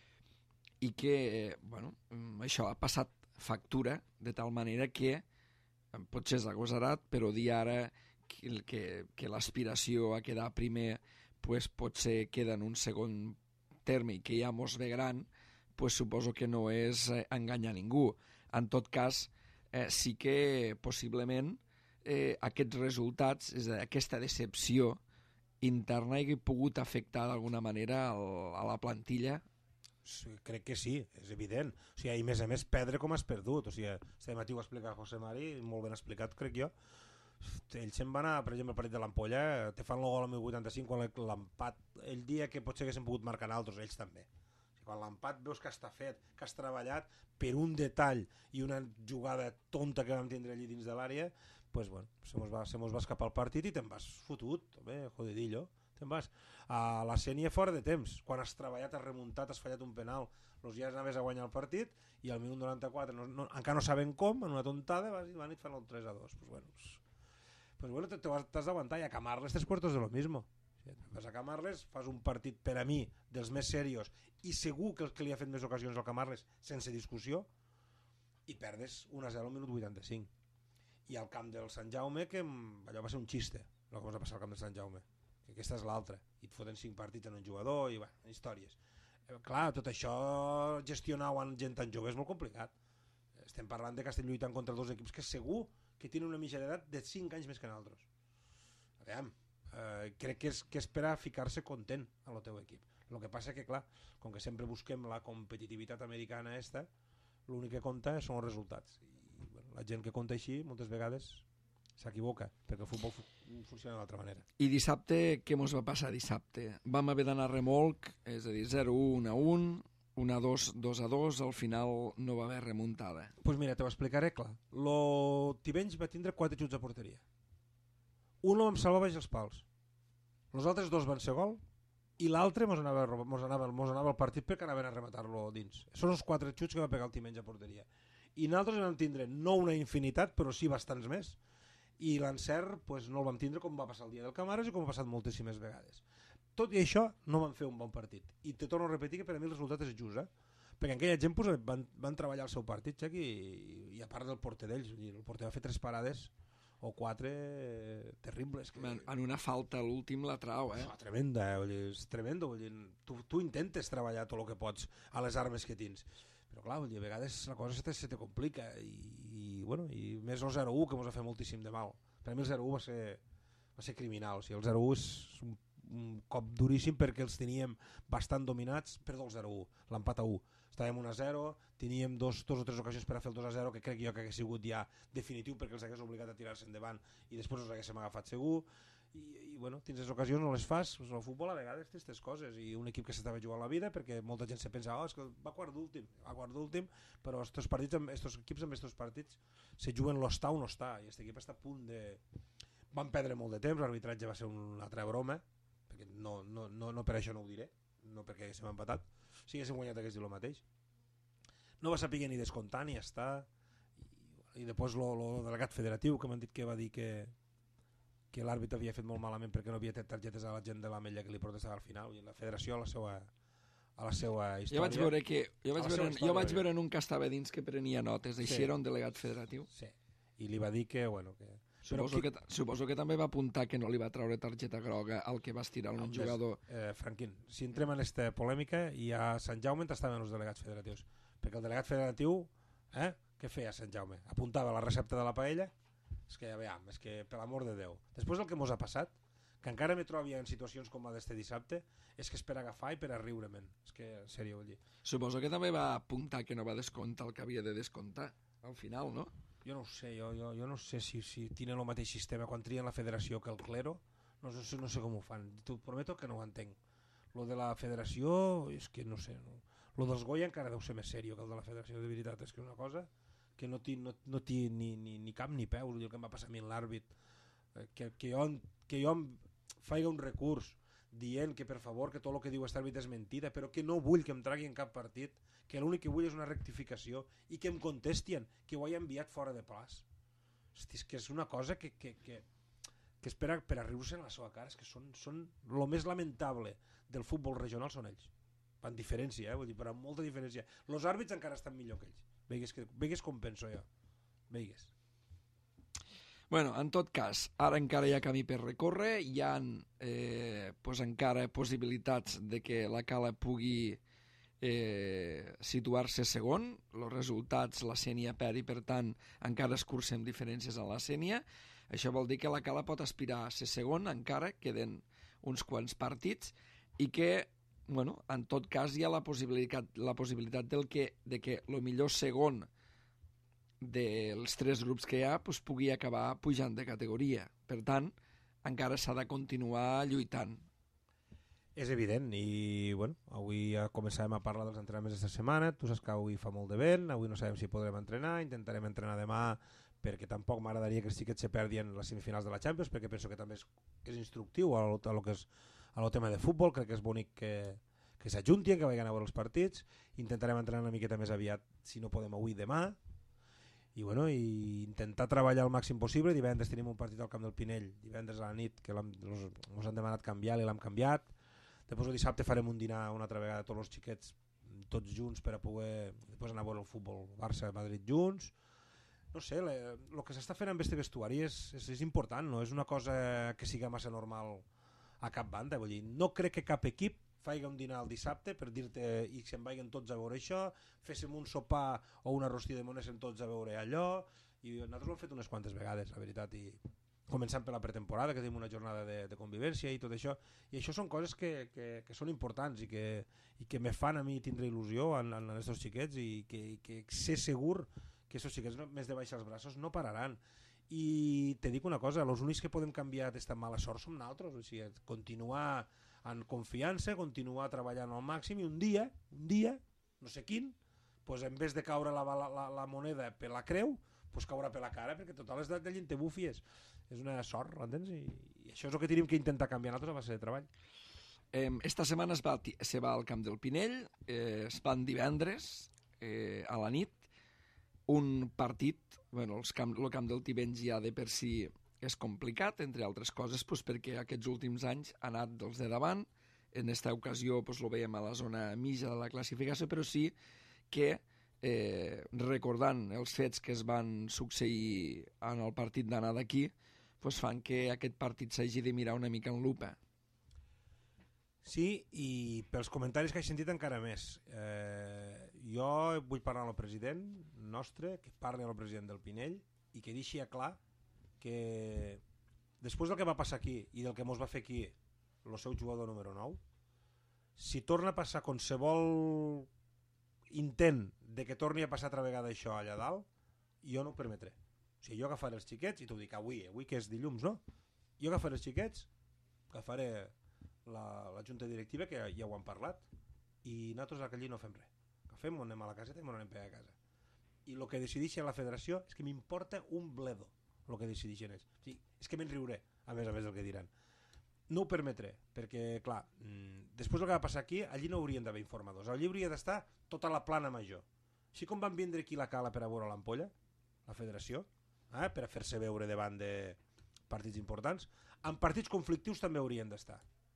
i que, eh, bueno, això ha passat factura de tal manera que potser és agosarat, però dir ara que, que, que l'aspiració a quedar primer pues, potser queda en un segon terme i que ja mos ve gran, pues, suposo que no és eh, enganyar ningú. En tot cas, eh, sí que possiblement eh, aquests resultats, és a dir, aquesta decepció interna hagi pogut afectar d'alguna manera el, a la plantilla. Sí, crec que sí, és evident. O sigui, i més a més, perdre com has perdut. O sigui, este matí ho ha explicat José Mari, molt ben explicat, crec jo. Ell se'n va anar, per exemple, el partit de l'Ampolla, te fan el gol al mil vuitanta-cinc, quan l'empat, el dia que potser haguessin pogut marcar altres, ells també. O sigui, quan l'empat veus que està fet, que has treballat per un detall i una jugada tonta que vam tindre allí dins de l'àrea, pues, bueno, se mos va, se mos va escapar el partit i te'n vas fotut, bé, jodidillo. Te'n vas a la Sènia fora de temps, quan has treballat, has remuntat, has fallat un penal, doncs ja anaves a guanyar el partit i al minut noranta-quatre no, no, encara no saben com, en una tontada vas i van i et fan el tres a dos. Pues bueno, pues, pues bueno, t'has d'aguantar i a Camarles tres cuartos de lo mismo. Vas a Camarles, fas un partit per a mi dels més serios i segur que el que li ha fet més ocasions al Camarles sense discussió i perdes un a zero al minut vuitanta-cinc. I al camp del Sant Jaume, que allò va ser un xiste el que va passar al camp del Sant Jaume, que aquesta és l'altra, i et foten cinc partits en un jugador i bueno, històries. Eh, clar, tot això gestionar amb gent tan jove és molt complicat. Estem parlant de que estem lluitant contra dos equips que segur que tienen una mitja d'edat de cinc anys més que nosaltres. Aviam, eh, crec que és, que és per a ficar-se content a el teu equip. El que passa que, clar, com que sempre busquem la competitivitat americana esta, l'únic que compta són els resultats. I bueno, la gent que compta així, moltes vegades s'equivoca, perquè el futbol fu funciona d'altra manera. I dissabte, què mos va passar dissabte? Vam haver d'anar a remolc, és a dir, zero a un a un, un a dos, dos a dos, al final no va haver remuntada. Doncs pues mira, t'ho explicaré, clar. Lo Tivenys va tindre quatre xuts a porteria. Un el vam salvar baix els pals. Els altres dos van ser gol i l'altre mos anava, mos, anava, mos anava al partit perquè anaven a rematar-lo dins. Són els quatre xuts que va pegar el Tivenys a porteria. I nosaltres vam tindre no una infinitat, però sí bastants més. I l'encert pues, no el vam tindre com va passar el dia del Camares i com ha passat moltíssimes vegades. Tot i això, no van fer un bon partit. I te torno a repetir que per a mi el resultat és just, eh? Perquè aquella gent pues, van, van treballar el seu partit, Xec, i, i a part del porter d'ells, el porter va fer tres parades o quatre eh, terribles. Que... En, en una falta a l'últim la trau, eh? Oh, tremenda, eh? Vull dir, és tremendo. Vull dir, tu, tu intentes treballar tot el que pots a les armes que tens. Però clar, vull dir, a vegades la cosa se te, se te complica i, i, bueno, i més el zero a u que ens ha fet moltíssim de mal. Per a mi el zero a u va ser, va ser criminal. O sigui, el zero a u és un, un cop duríssim perquè els teníem bastant dominats, perdó, el zero a u, l'empat a u. Estàvem un a zero, teníem dos, dos o tres ocasions per a fer el dos a zero, que crec jo que hagués sigut ja definitiu perquè els hagués obligat a tirar-se endavant i després els haguéssim agafat segur. I, i bueno, tens les ocasions, no les fas. Pues, el futbol a vegades té aquestes coses i un equip que s'estava jugant la vida perquè molta gent se pensa, oh, és que va quart d'últim, va quart d'últim, però estos partits, estos equips amb estos partits se juguen l'està o no està i aquest equip està a punt de... Van perdre molt de temps, l'arbitratge va ser una altra broma, perquè no, no, no, no per això no ho diré, no perquè haguéssim empatat, si haguéssim guanyat hagués dit el mateix. No va saber ni descomptar ni estar, i, i després el delegat federatiu que m'han dit que va dir que que l'àrbitre havia fet molt malament perquè no havia tret targetes a la gent de l'Ametlla que li protestava al final. I la federació a la seva, a la seva història... Jo vaig veure, que, jo vaig veure, història, jo vaig veure en un que estava dins que prenia notes, així sí. Era un delegat federatiu. Sí, i li va dir que... Bueno, que... Suposo, que, suposo que també va apuntar que no li va treure targeta groga al que va estirar un jugador. Eh, Franquín, si entrem en aquesta polèmica, i a Sant Jaume estaven els delegats federatius. Perquè el delegat federatiu, eh, què feia a Sant Jaume? Apuntava la recepta de la paella. És que, aviam, és que per l'amor de Déu. Després del que mos ha passat, que encara me trobi en situacions com la d'este dissabte, és que és per agafar i per a riure-me'n. És que, en sèrio, vull dir. Suposo que també va apuntar que no va descomptar el que havia de descomptar, al final, no? Jo no ho sé, jo, jo, jo no sé si, si tenen el mateix sistema quan trien la federació que el clero, no sé, no sé com ho fan. T'ho prometo que no ho entenc. Lo de la federació, és que no sé. No. Lo dels Goya encara deu ser més sèrio que el de la federació, de veritat. És que una cosa... que no té, no, no té ni, ni, ni cap ni peus, el que em va passar a mi en l'àrbit, que, que, jo, que jo em faig un recurs dient que per favor que tot el que diu aquest àrbit és mentida, però que no vull que em tragui en cap partit, que l'únic que vull és una rectificació i que em contestien que ho he enviat fora de plaç. Hosti, és que és una cosa que, que, que, que és per a, per a riure-se en la seva cara, és que són, són el més lamentable del futbol regional són ells. En diferència, eh? Vull dir, però amb molta diferència. Els àrbits encara estan millor que ells. Veigues, que, veigues com penso jo. Veigues. Bueno, en tot cas, ara encara hi ha camí per recórrer, hi ha eh, pues encara possibilitats de que la Cala pugui eh, situar-se segon, els resultats la Sénia perd i per tant encara es cursen diferències a la Sénia. Això vol dir que la Cala pot aspirar a ser segon, encara queden uns quants partits, i que bueno, en tot cas hi ha la possibilitat, la possibilitat del que, de que el millor segon dels tres grups que hi ha pues, pugui acabar pujant de categoria. Per tant, encara s'ha de continuar lluitant. És evident, i bueno, avui ja començàvem a parlar dels entrenaments d'aquesta setmana. Tu saps que avui fa molt de vent, avui no sabem si podrem entrenar, intentarem entrenar demà perquè tampoc m'agradaria que els xiquets se perdien les semifinals de la Champions, perquè penso que també és, és instructiu a lo, a lo que és a lo tema de futbol. Crec que és bonic que, que s'ajuntien, que vagin a veure els partits. Intentarem entrenar una miqueta més aviat, si no podem avui, demà. I, bueno, i intentar treballar el màxim possible. Divendres tenim un partit al Camp del Pinell, divendres a la nit, que ens han demanat canviar i l'hem canviat. Després el dissabte farem un dinar una altra vegada tots els xiquets, tots junts, per a poder després anar a veure el futbol Barça-Madrid junts. No sé, el que s'està fent amb este vestuari és, és, és important, no és una cosa que siga massa normal a cap banda. Vull dir, no crec que cap equip faig un dinar el dissabte per dir-te i se'n vagin tots a veure això, féssim un sopar o una rostida de mones en tots a veure allò, i nosaltres ho hem fet unes quantes vegades, la veritat, i començant per la pretemporada, que tenim una jornada de, de convivència i tot això, i això són coses que, que, que són importants i que, i que me fan a mi tindre il·lusió en, en aquests xiquets i que, i que sé segur que aquests xiquets no, més de baixar els braços no pararan. I te dic una cosa, els únics que podem canviar aquesta mala sort som nosaltres, o sigui, continuar en confiança, continuar treballant al màxim i un dia, un dia, no sé quin, pues en vez de caure la, la, la, la moneda per la creu, pues caurà per la cara, perquè total és de, de llentebúfies. És una sort, entens? I, I això és el que tenim que intentar canviar nosaltres a base de treball. Eh, esta setmana es va, se va al Camp del Pinell, eh, es van divendres eh, a la nit, un partit, bueno, el camp, el camp del Tivenys ja de per si és complicat, entre altres coses, pues, perquè aquests últims anys ha anat dels de davant, en aquesta ocasió pues, lo veiem a la zona mitja de la classificació, però sí que eh, recordant els fets que es van succeir en el partit d'anar d'aquí, pues fan que aquest partit s'hagi de mirar una mica en lupa. Sí, i pels comentaris que he sentit encara més. Eh, jo vull parlar amb el president nostre, que parli amb el president del Pinell i que deixi clar que després del que va passar aquí i del que mos va fer aquí el seu jugador número nou, si torna a passar qualsevol intent de que torni a passar altra vegada això allà dalt, jo no ho permetré. O sigui, jo agafaré els xiquets, i t'ho dic avui, avui que és dilluns, no? Jo agafaré els xiquets, agafaré la, la junta directiva, que ja, ja ho han parlat, i nosaltres allí no fem res. Agafem, anem a la caseta i m'ho anem per a casa. I el que decideixi la federació és que m'importa un bledo, el que decideixen ells. O sigui, és que me'n riuré, a més a més del que diran. No ho permetré, perquè, clar, després del que va passar aquí, allí no haurien d'haver informadors. Allí hauria d'estar tota la plana major. Així com van vindre aquí la cala per a veure l'ampolla, la federació, eh, per a fer-se veure davant de partits importants, en partits conflictius també haurien d'estar.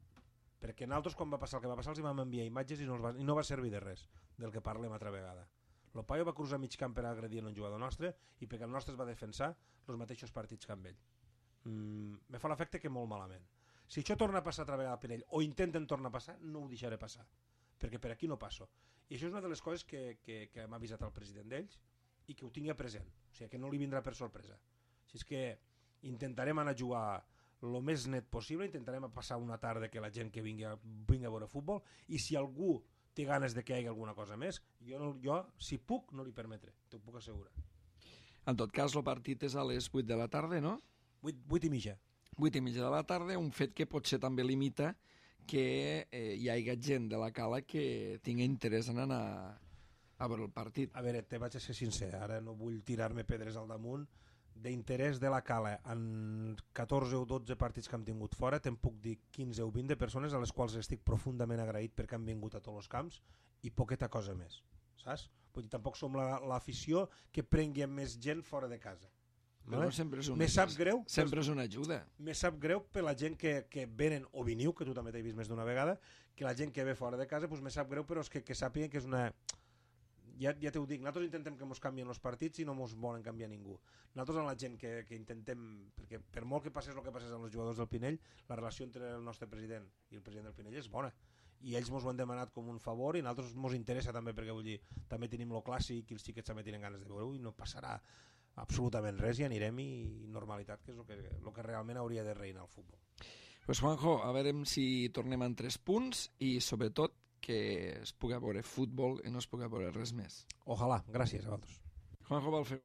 Perquè nosaltres, quan va passar el que va passar, els vam enviar imatges i no, va, i no va servir de res del que parlem altra vegada. El paio va cruzar mig camp per agredir un jugador nostre i perquè el nostre es va defensar els mateixos partits que amb ell. Mm, me fa l'efecte que molt malament. Si això torna a passar altra vegada al Pinell o intenten tornar a passar, no ho deixaré passar, perquè per aquí no passo. I això és una de les coses que, que, que m'ha avisat el president d'ells i que ho tingui present, o sigui que no li vindrà per sorpresa. Si és que intentarem anar a jugar el més net possible, intentarem passar una tarda que la gent que vingui a, vingui a veure futbol, i si algú té ganes de que hi hagi alguna cosa més, jo, no, jo si puc, no li permetré, t'ho puc assegurar. En tot cas, el partit és a les vuit de la tarda, no? vuit, vuit i mitja. vuit i mitja de la tarda, un fet que potser també limita que eh, hi hagi gent de la cala que tingui interès en anar a veure el partit. A veure, te vaig a ser sincer, ara no vull tirar-me pedres al damunt. D'interès de la cala en catorze o dotze partits que hem tingut fora, te'n puc dir quinze o vint de persones a les quals estic profundament agraït perquè han vingut a tots els camps i poqueta cosa més, saps? Vull dir, tampoc som l'afició que prengui més gent fora de casa. Bueno, sempre és una, me sap greu, sempre és una ajuda. Me sap greu per la gent que, que venen o veniu, que tu també t'he vist més d'una vegada, que la gent que ve fora de casa, pues me sap greu, però és que, que sàpiguen que és una... Ja, ja t'ho dic, nosaltres intentem que mos canvien els partits i no mos volen canviar ningú. Nosaltres amb la gent que, que intentem, perquè per molt que passés el que passés amb els jugadors del Pinell, la relació entre el nostre president i el president del Pinell és bona. I ells mos ho han demanat com un favor i a nosaltres mos interessa també, perquè vull dir, també tenim lo clàssic i els xiquets també tenen ganes de veure-ho i no passarà absolutament res i anirem i normalitat, que és el que, el que realment hauria de reinar al futbol. Pues Juanjo, a veure si tornem en tres punts i sobretot que es pugui veure futbol i no es pugui veure res més. Ojalà, gràcies a vosaltres. Juanjo Balfeu.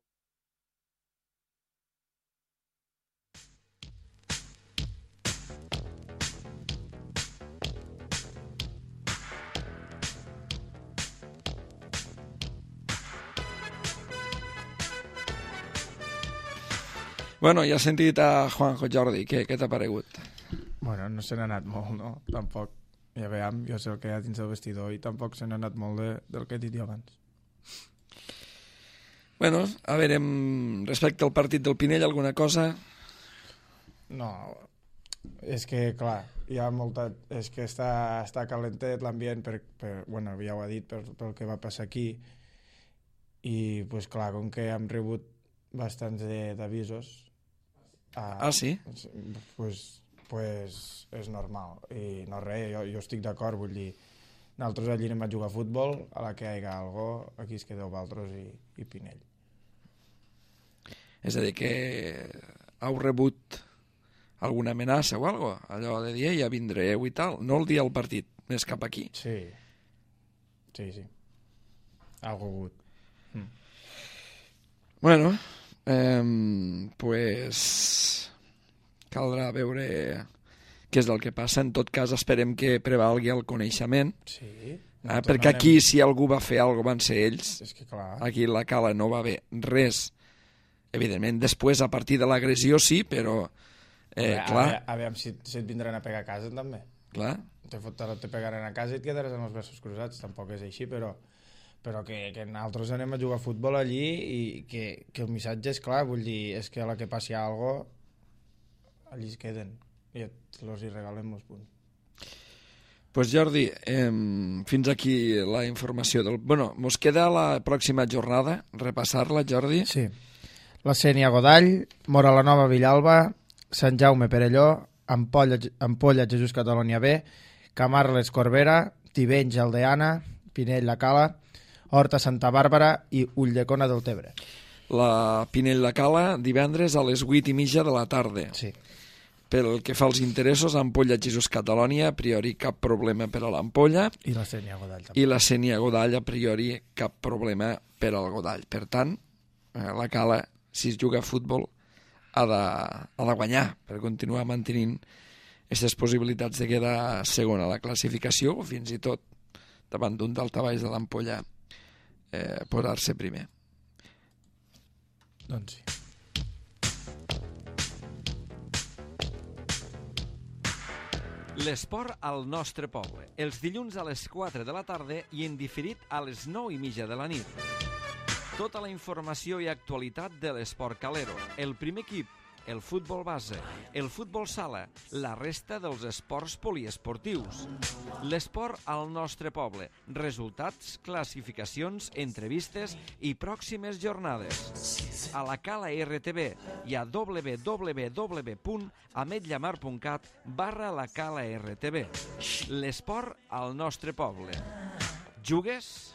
Bueno, ja has sentit a Juanjo. Jordi, què, què t'ha paregut? Bueno, no se n'ha anat molt, no? Tampoc, ja veiem, jo sé el que hi ha dins del vestidor i tampoc se n'ha anat molt de, del que he dit jo abans. Bueno, a veure, respecte al partit del Pinell, alguna cosa? No, és que, clar, hi ha molta... És que està, està calentet l'ambient, per, per, bueno, ja ho ha dit, per, pel que va passar aquí, i, pues, clar, com que hem rebut bastants d'avisos... Ah, ah, sí? Pues, pues és normal, i no res, jo, jo estic d'acord, vull dir, nosaltres allí anem a jugar a futbol, a la que hi hagi algo, aquí es quedeu vosaltres i, i Pinell. És a dir, que heu rebut alguna amenaça o alguna cosa, allò de dir, ja vindreu i tal, no el dia del partit, més cap aquí. Sí, sí, sí. Algo hagut. Mm. Bueno, eh, pues caldrà veure què és el que passa. En tot cas, esperem que prevalgui el coneixement, Sí. eh, perquè aquí si algú va fer alguna cosa van ser ells. És que clar. Aquí la Cala no va haver res. Evidentment, després, a partir de l'agressió, sí, però, eh, a, clar, a, aviam si, si et vindran a pegar a casa, també. clar, Te, fot, te pegaran a casa i et quedaràs amb els braços cruzats. Tampoc és així, però, però que, que nosaltres anem a jugar a futbol allí i que, que el missatge és clar. Vull dir, és que a la que passi alguna cosa, allí es queden i et los hi regalen els punts. pues Jordi, eh, fins aquí la informació del... Bueno, mos queda la pròxima jornada, repassar-la, Jordi. Sí. La Sénia Godall, Moralanova Villalba, Sant Jaume Perelló, Ampolla, Ampolla Jesús Catalunya B, Camarles Corbera, Tivenys Aldeana, Pinell La Cala, Horta Santa Bàrbara i Ulldecona del Tebre. La Pinell La Cala, divendres a les vuit i mitja de la tarda. Sí. Pel que fa als interessos, Ampolla Jesús Catalunya, a priori cap problema per a l'Ampolla, I la Sénia Godall també. i la Sénia Godall, a priori cap problema per al Godall. Per tant, eh, la Cala, si es juga a futbol, ha de, ha de guanyar per continuar mantenint aquestes possibilitats de quedar segon a la classificació o fins i tot davant d'un daltabaix de l'Ampolla eh, posar-se primer. Doncs sí. L'esport al nostre poble, els dilluns a les quatre de la tarda i en diferit a les nou i mitja de la nit. Tota la informació i actualitat de l'esport calero, el primer equip, el futbol base, el futbol sala, la resta dels esports poliesportius. L'esport al nostre poble, resultats, classificacions, entrevistes i pròximes jornades. A la Cala R T V i a w w w punt ametlllamar punt cat barra la Cala R T V. L'esport al nostre poble. Jugues?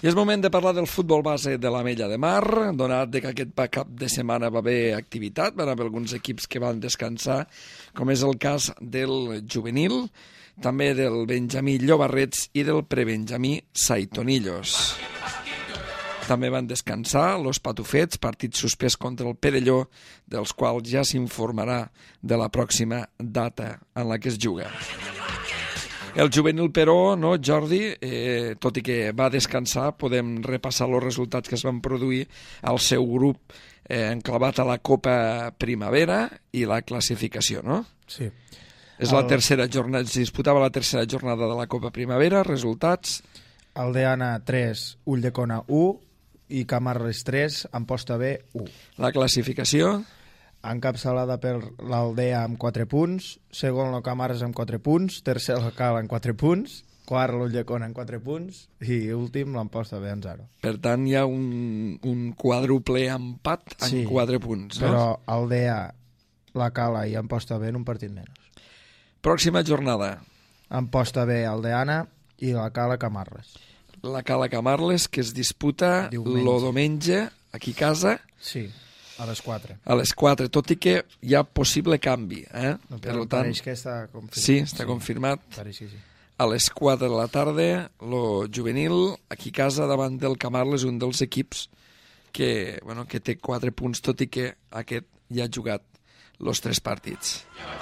I és moment de parlar del futbol base de l'Ametlla de Mar, donat que aquest cap de setmana va haver activitat, van haver alguns equips que van descansar, com és el cas del juvenil, també del Benjamí Llobarrets i del prebenjamí Saitonillos. També van descansar los Patufets, partit suspès contra el Perelló, dels quals ja s'informarà de la pròxima data en la que es juga. El juvenil, però, no, Jordi, eh, tot i que va descansar, podem repassar els resultats que es van produir al seu grup eh, enclavat a la Copa Primavera i la classificació, no? Sí. És el... la tercera jornada, es disputava la tercera jornada de la Copa Primavera, resultats... Aldeana tres, Ulldecona u i Camarles tres, Amposta B u. La classificació... Encapçalada per l'Aldea amb quatre punts, segon el Camarles amb quatre punts, tercer el Cal amb quatre punts, quart l'Ulldecona amb quatre punts i últim l'Amposta B amb zero. Per tant, hi ha un, un quàdruple empat en sí, quatre punts, no? Però Aldea, la Cala i Amposta B en un partit menys. Pròxima jornada. Amposta B, Aldeana i la Cala Camarles. La Cala Camarles, que es disputa el diumenge aquí a casa. Sí. A les quatre. A les quatre, tot i que hi ha possible canvi. Eh? No, per però tant, pareix que està confirmat. Sí, està sí, confirmat. Pareix que sí. A les quatre de la tarda, lo juvenil, aquí a casa, davant del Camarles, un dels equips que, bueno, que té quatre punts, tot i que aquest ja ha jugat els tres partits.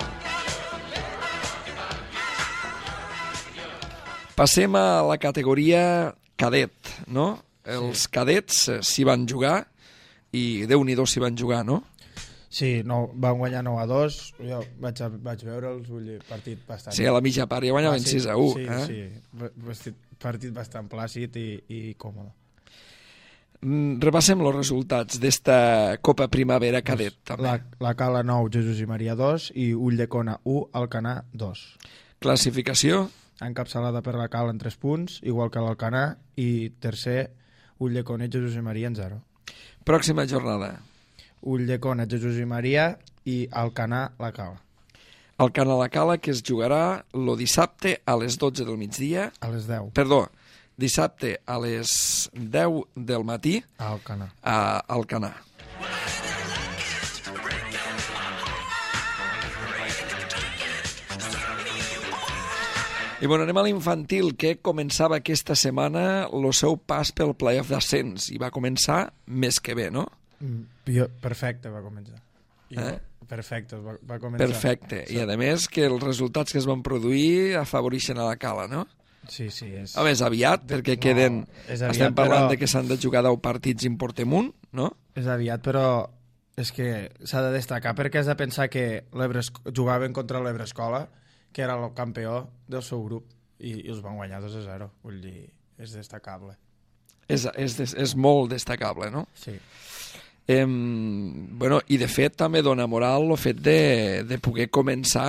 Passem a la categoria cadet, no? Els sí. cadets s'hi van jugar, i Déu-n'hi-do s'hi van jugar, no? Sí, no, van guanyar nou a dos, jo vaig, vaig veure'ls, vull dir, partit bastant... Sí, a la mitja part, ja guanyaven sis a u. Sí, eh? sí, sí, partit bastant plàcid i, i còmode. Mm, repassem els resultats d'esta Copa Primavera cadet, pues, també. La, la Cala nou, Jesús i Maria dos i Ulldecona u, Alcanar dos. Classificació? Encapçalada per la Cala en tres punts, igual que l'Alcanar, i tercer, Ulldecona i Jesús i Maria en zero. Pròxima jornada. Ulldecona, Jesús i Maria i Alcanar, la Cala. Alcanar, la Cala, que es jugarà el dissabte a les dotze del migdia. A les deu. Perdó, dissabte a les deu del matí. A Alcanar. A Alcanar. I bueno, anem a l'infantil, que començava aquesta setmana el seu pas pel playoff d'ascens i va començar més que bé, no? Mm, jo, perfecte va començar. Jo, eh? Perfecte, va, va començar. Perfecte, sí. I a més que els resultats que es van produir afavoreixen a la Cala, no? Sí, sí. És... A més, aviat, perquè no, queden... Aviat, estem parlant però... de que s'han de jugar deu partits i en portem un, no? És aviat, però és que s'ha de destacar perquè has de pensar que jugaven contra l'Ebre Escola, que era el campió del seu grup, i, i els van guanyar dos a zero. Vull dir, és destacable. És, és, és molt destacable, no? Sí. Eh, bueno, i de fet també dona moral el fet de, de poder començar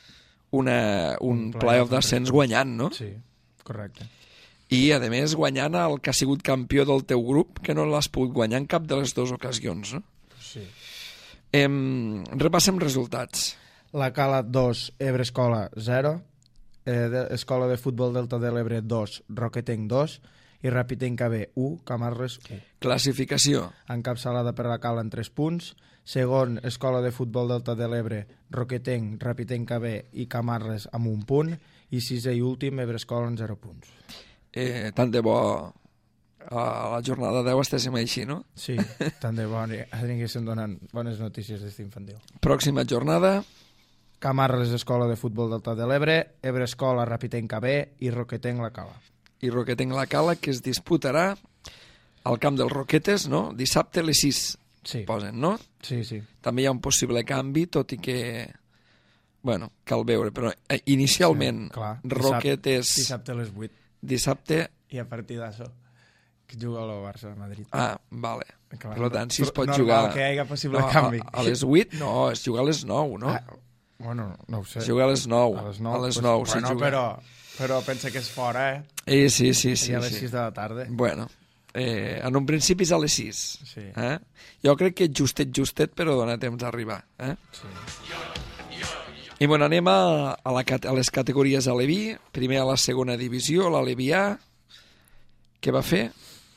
una, un, un playoff d'ascens guanyant, no? Sí, correcte. I, a més, guanyant el que ha sigut campió del teu grup, que no l'has pogut guanyar en cap de les dues ocasions, no? Sí. Eh, repassem resultats. La Cala dos, Ebre Escola zero, eh, de, Escola de Futbol Delta de l'Ebre dos, Roquetenc dos i Rapitenca B u, Camarles u. Classificació. Encapçalada per la Cala en tres punts, segon Escola de Futbol Delta de l'Ebre, Roquetenc, Rapitenca B i Camarles amb un punt i sisè i últim Ebre Escola en zero punts. Eh, tant de bo a la jornada deu estéssim així, no? Sí, tant de bo aniguéssim donant bones notícies d'este infantil. Pròxima jornada. Camarles, Escola de Futbol Delta de l'Ebre, Ebre Escola, Rapitenca B i Roquetenc, la Cala. I Roquetenc, la Cala, que es disputarà al camp dels Roquetes, no? Dissabte a les sis, sí. Posen, no? Sí, sí. També hi ha un possible canvi, tot i que, bueno, cal veure, però eh, inicialment, sí, clar. Roquetes... Dissabte a les vuit. Dissabte... I a partir d'això, que juga el Barça a Madrid. Ah, vale. Clar, per tant, si es pot normal jugar... Normal que hi hagi possible no, canvi. A, a les vuit? No, es juga a les nou, no? Ah, bueno, no ho sé. Es juga a les nou. A les nou, a les pues, nou bueno, juga. però, però pensa que és fora, eh? Eh, sí, sí, sí. I a les sí. sis de la tarda. Bueno, eh, en un principi és a les sis. Sí. Eh? Jo crec que justet, justet, però dona temps d'arribar. Eh? Sí. I bueno, anem a, a, la, a les categories a Aleví. Primer a la segona divisió, l'Aleví A. Què va fer?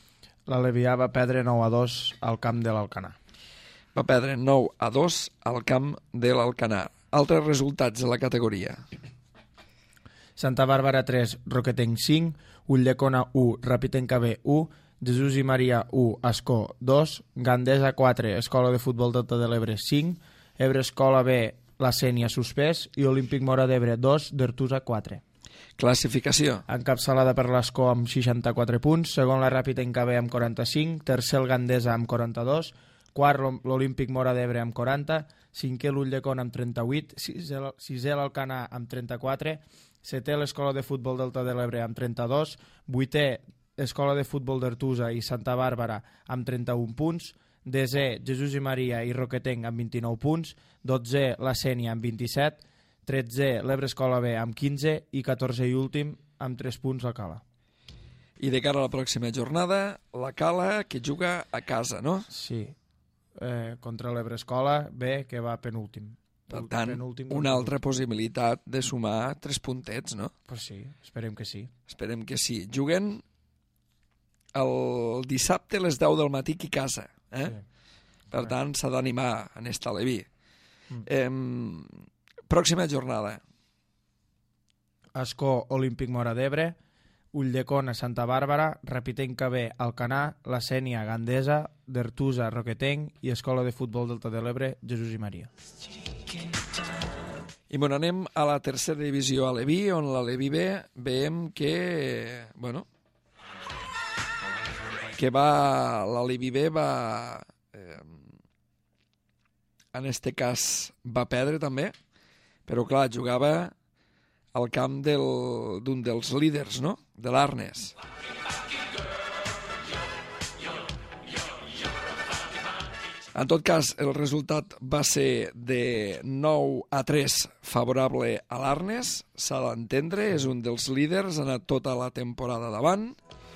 l'Alevià va perdre nou a dos al camp de l'Alcanar. Va perdre nou a dos al camp de l'Alcanar. Altres resultats de la categoria. Santa Bàrbara tres, Roquetenc cinc, Ulldecona u, Rapitenca B u, Jesús i Maria u, Ascó dos, Gandesa quatre, Escola de Futbol Delta de l'Ebre cinc, Ebre Escola B, La Sénia suspès i Olímpic Mora d'Ebre dos, d'Artusa quatre. Classificació. Encapçalada per l'Escó amb seixanta-quatre punts, segon la Rapitenca B amb quaranta-cinc, tercer el Gandesa amb quaranta-dos, quart l'Olímpic Mora d'Ebre amb quaranta, cinquè l'Ulldecona amb trenta-vuit, sisè l'Alcanar amb trenta-quatre, setè l'Escola de Futbol Delta de l'Ebre amb trenta-dos, vuitè Escola de Futbol d'Artusa i Santa Bàrbara amb trenta-un punts, desè Jesús i Maria i Roquetenc amb vint-i-nou punts, dotzè la Sénia amb vint-i-set, tretzè l'Ebre Escola B amb quinze i catorzè i últim amb tres punts la Cala. I de cara a la pròxima jornada, la Cala que juga a casa, no? Sí, eh, contra l'Ebre Escola B que va penúltim. Per tant, penúltim una altra possibilitat de sumar tres puntets, no? Pues sí, esperem que sí. Esperem que sí. Juguen el dissabte a les deu del matí aquí a casa. Eh? Sí. Per tant, s'ha d'animar en esta Leví. Mm. Eh, pròxima jornada. Ascó, Olímpic Mora d'Ebre, Ulldecona, Santa Bàrbara, Rapitenca B, Alcanar, La Sénia, Gandesa, d'Artusa, Roquetenc i Escola de Futbol Delta de l'Ebre, Jesús i Maria. I bueno, anem a la tercera divisió a Leví, on la Leví B veiem que, bueno, que va, la Leví B va, eh, en este cas va perdre també, però clar, jugava al camp del, d'un dels líders, no?, de l'Arnes. En tot cas, el resultat va ser de nou a tres favorable a l'Arnes, s'ha d'entendre, és un dels líders, ha anat tota la temporada davant,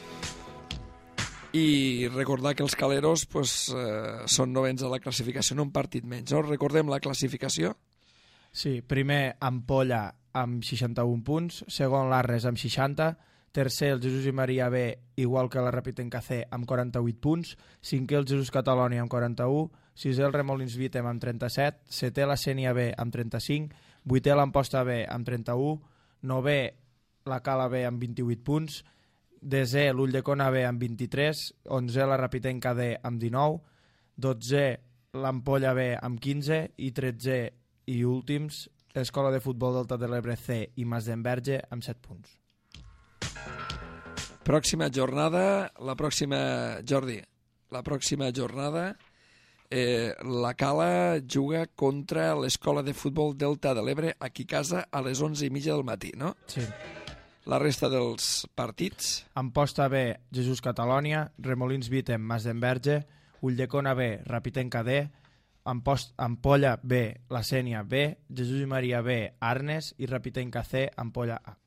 i recordar que els caleros pues, eh, són novens a la classificació, no un partit menys, no? Recordem la classificació? Sí, primer Ampolla amb seixanta-un punts, segon l'Arnes amb seixanta, tercer el Jesús i Maria B, igual que la Rapitenca C, amb quaranta-vuit punts, cinquè el Jesús Catalònia amb quaranta-u, sisè el Remolins Vítem amb trenta-set, setè la Sénia B amb trenta-cinc, vuitè l'Amposta B amb trenta-u, novè la Cala B amb vint-i-vuit punts, desè l'Ulldecona B amb vint-i-tres, onzè la Rapitenca D amb dinou, dotzè l'Ampolla B amb quinze i tretzè i últims l'Escola de Futbol Delta de l'Ebre C i Mas d'Enverge amb set punts. Pròxima jornada, la pròxima, Jordi, la pròxima jornada eh, la Cala juga contra l'Escola de Futbol Delta de l'Ebre aquí a casa a les onze i mitja del matí, no? Sí. La resta dels partits. Amposta B, Jesús Catalònia, Remolins Vítem, Mas d'Enverge, Ulldecona B, Rapitenca D, Ampost, Ampolla B, La Sénia B, Jesús i Maria B, Arnes i Rapitenca C, Ampolla A.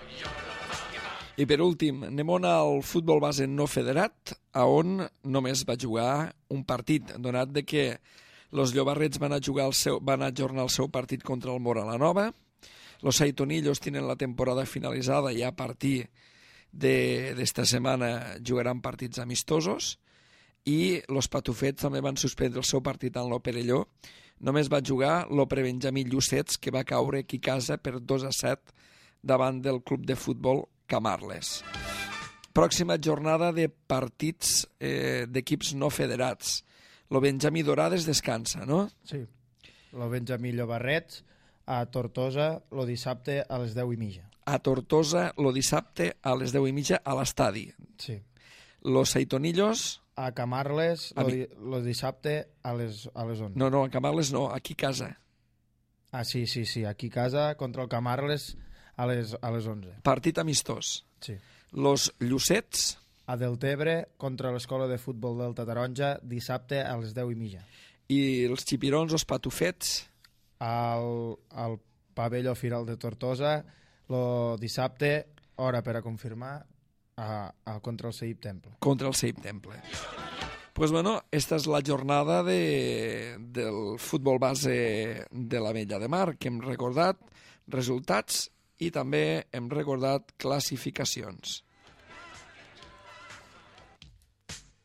I per últim, anem al futbol base no federat, a on només va jugar un partit, donat de que els Llobarrets van a jugar el seu, van ajornar el seu partit contra el Mora la Nova. Los Aitonillos tienen la temporada finalitzada i a partir d'esta setmana jugaran partits amistosos, i los Patufets també van suspendre el seu partit en l'Operelló. Només va jugar l'Opre Benjamí Llucets, que va caure aquí a casa per dos a set davant del club de futbol Camarles. Pròxima jornada de partits eh, d'equips no federats. Lo Benjamí Dorades descansa, no? Sí. Lo Benjamí Llobarrets a Tortosa lo dissabte a les deu i mitja. A Tortosa lo dissabte a les deu i mitja a l'estadi. Sí. Los Aitonillos... A Camarles a lo, mi... di lo dissabte a les, a les onze. No, no, a Camarles no, aquí a casa. Ah, sí, sí, sí, aquí a casa contra el Camarles a les, a les onze. Partit amistós. Sí. Los Llucets... A Deltebre contra l'Escola de Futbol Delta Taronja dissabte a les deu i mitja. I els Xipirons, els Patufets... Al, al pavelló Firal de Tortosa lo dissabte, hora per a confirmar, a, a contra el Seip Temple. Contra el Seip Temple. Pues bueno, esta és la jornada de, del futbol base de la Vella de Mar, que hem recordat resultats i també hem recordat classificacions.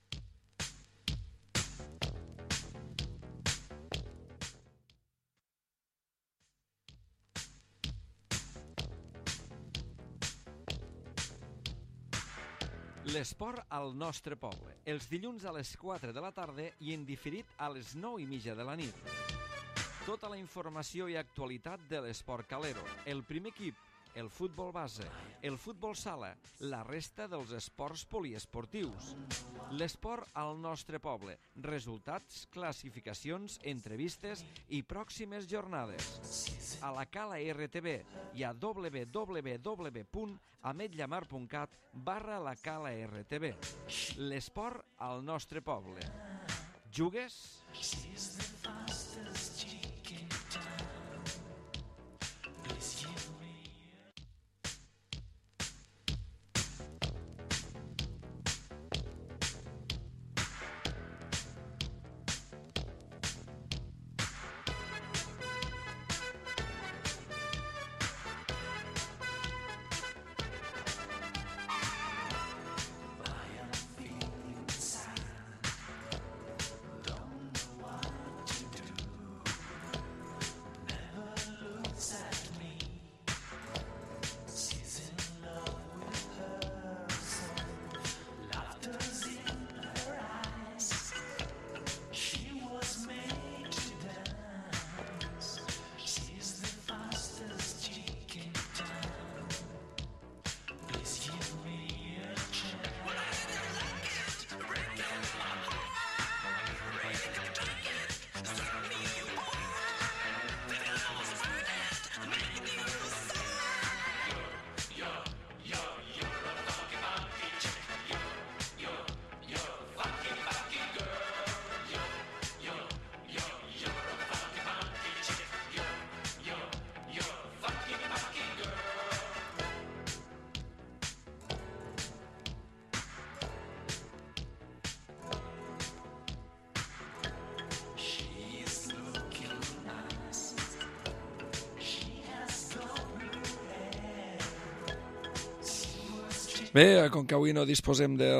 L'esport al nostre poble, els dilluns a les quatre de la tarda i en diferit a les nou i mitja de la nit. Tota la informació i actualitat de l'esport calero, el primer equip, el futbol base, el futbol sala, la resta dels esports poliesportius. L'esport al nostre poble, resultats, classificacions, entrevistes i pròximes jornades. A la Cala R T V i a w w w punt ametlla mar punt cat barra la Cala R T V. L'esport al nostre poble. Jugues? Bé, com que avui no disposem de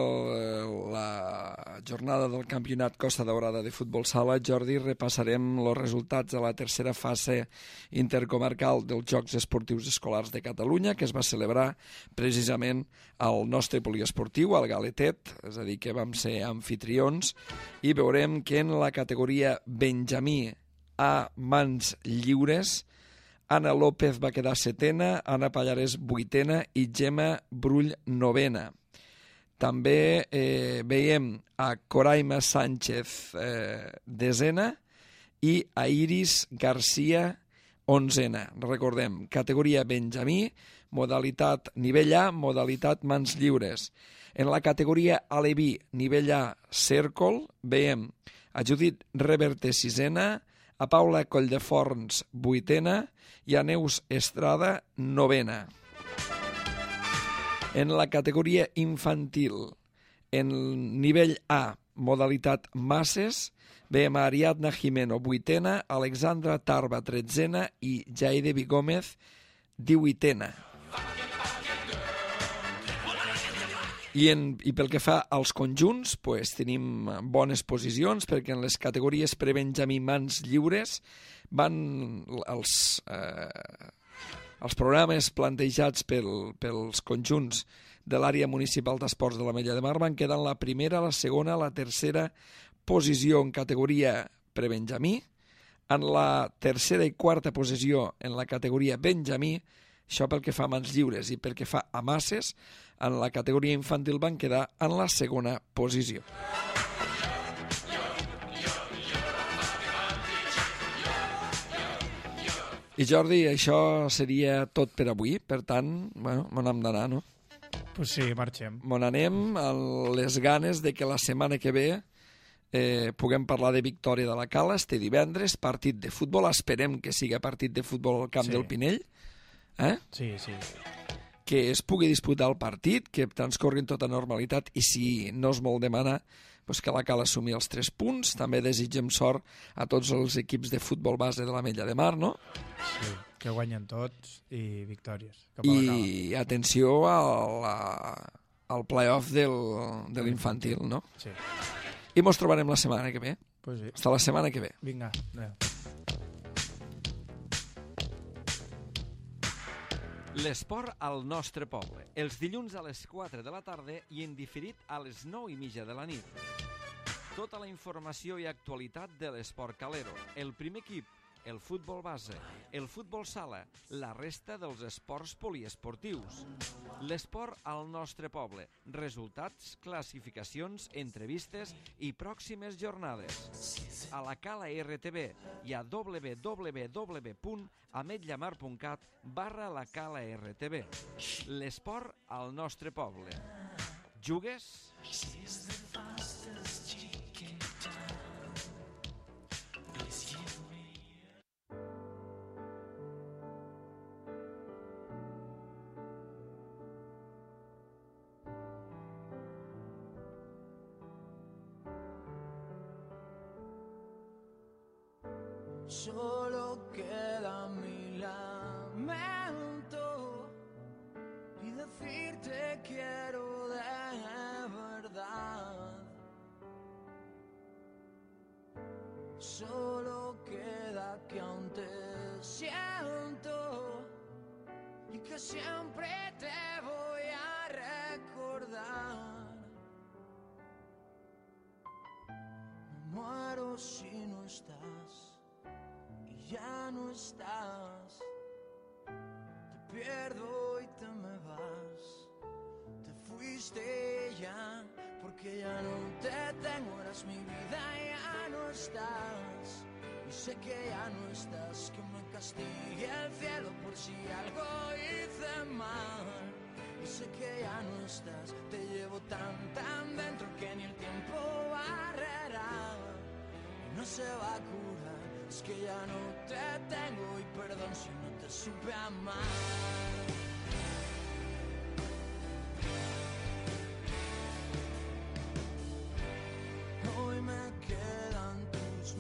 la jornada del campionat Costa Daurada de futbol sala, Jordi, repassarem els resultats de la tercera fase intercomarcal dels Jocs Esportius Escolars de Catalunya, que es va celebrar precisament al nostre poliesportiu, al Galetet, és a dir, que vam ser anfitrions, i veurem que en la categoria Benjamí a mans lliures, Anna López va quedar setena, Anna Pallarès vuitena i Gemma Brull novena. També eh, veiem a Coraima Sánchez eh, desena i a Iris Garcia onzena. Recordem, categoria Benjamí, modalitat nivell A, modalitat mans lliures. En la categoria Aleví, nivell A, cèrcol, veiem a Judit Reverte sisena, a Paula Colldeforns vuitena i a Neus Estrada novena. En la categoria infantil, en nivell A, modalitat masses, veiem a Ariadna Jimeno vuitena, Alexandra Tarba tretzena i Jaide Vigómez divuitena. I, en, I pel que fa als conjunts, pues, tenim bones posicions, perquè en les categories prebenjamí mans lliures van els, eh, els programes plantejats pel, pels conjunts de l'àrea municipal d'esports de l'Ametlla de Mar van quedar en la primera, la segona, la tercera posició en categoria prebenjamí, en la tercera i quarta posició en la categoria benjamí, això pel que fa a mans lliures, i pel que fa a masses, en la categoria infantil van quedar en la segona posició. I Jordi, això seria tot per avui, per tant, bueno, me n'hem d'anar, no? Pues sí, marxem. Me n'anem amb les ganes de que la setmana que ve eh, puguem parlar de victòria de la Cala, este divendres, partit de futbol, esperem que siga partit de futbol al camp sí. del Pinell, eh? Sí, sí. Que es pugui disputar el partit, que transcorri en tota normalitat, i si no es vol demanar, pues que la Cala assumir els tres punts. També desitgem sort a tots els equips de futbol base de l'Ametlla de Mar, no? Sí, que guanyen tots i victòries. Cap a la Cala. I atenció al, al play-off del, de l'infantil, no? Sí. I mos trobarem la setmana que ve. Pues sí. Hasta la setmana que ve. Vinga, adéu. L'esport al nostre poble. Els dilluns a les quatre de la tarda i en diferit a les nou i mitja de la nit. Tota la informació i actualitat de l'esport calero. El primer equip, el futbol base, el futbol sala, la resta dels esports poliesportius. L'esport al nostre poble. Resultats, classificacions, entrevistes i pròximes jornades. A la Cala R T V i a w w w punt ametllamar punt cat barra la Cala R T V. L'esport al nostre poble. Jugues? Solo queda mi lamento y decirte quiero de verdad. Solo queda que aún te siento y que siempre te voy a recordar. Me muero si no estás. Ya no estás, te pierdo y te me vas, te fuiste ya, porque ya no te tengo, eras mi vida, ya no estás, y sé que ya no estás, que me castigue el cielo por si algo hice mal, y sé que ya no estás, te llevo tan tan dentro que ni el tiempo barrerá, y no se va a curar. Es que ya no te tengo y perdón si no te supe amar. Hoy me quedan tus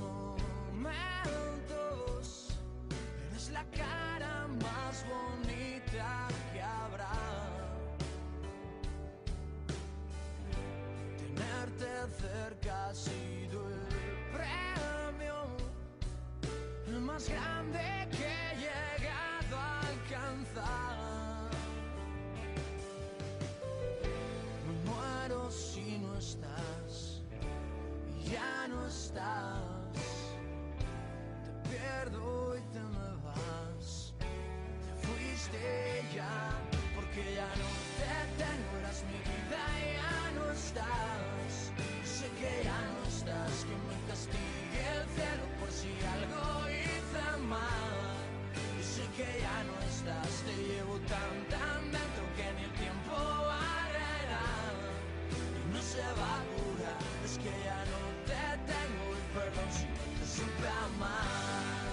momentos. Eres la cara más bonita que habrá. Tenerte cerca ha sido el premio más grande que he llegado a alcanzar. Me muero si no estás, y ya no estás. Te pierdo y te me vas. Te fuiste ya, porque ya no te tengo, eras mi vida, ya no estás. Sé que ya no estás, que me castigue el cielo por si algo hice mal. Y sé que ya no estás, te llevo tan tan dentro que ni el tiempo barrerá. Y no se va a curar, es que ya no te tengo y perdón si no te supe amar.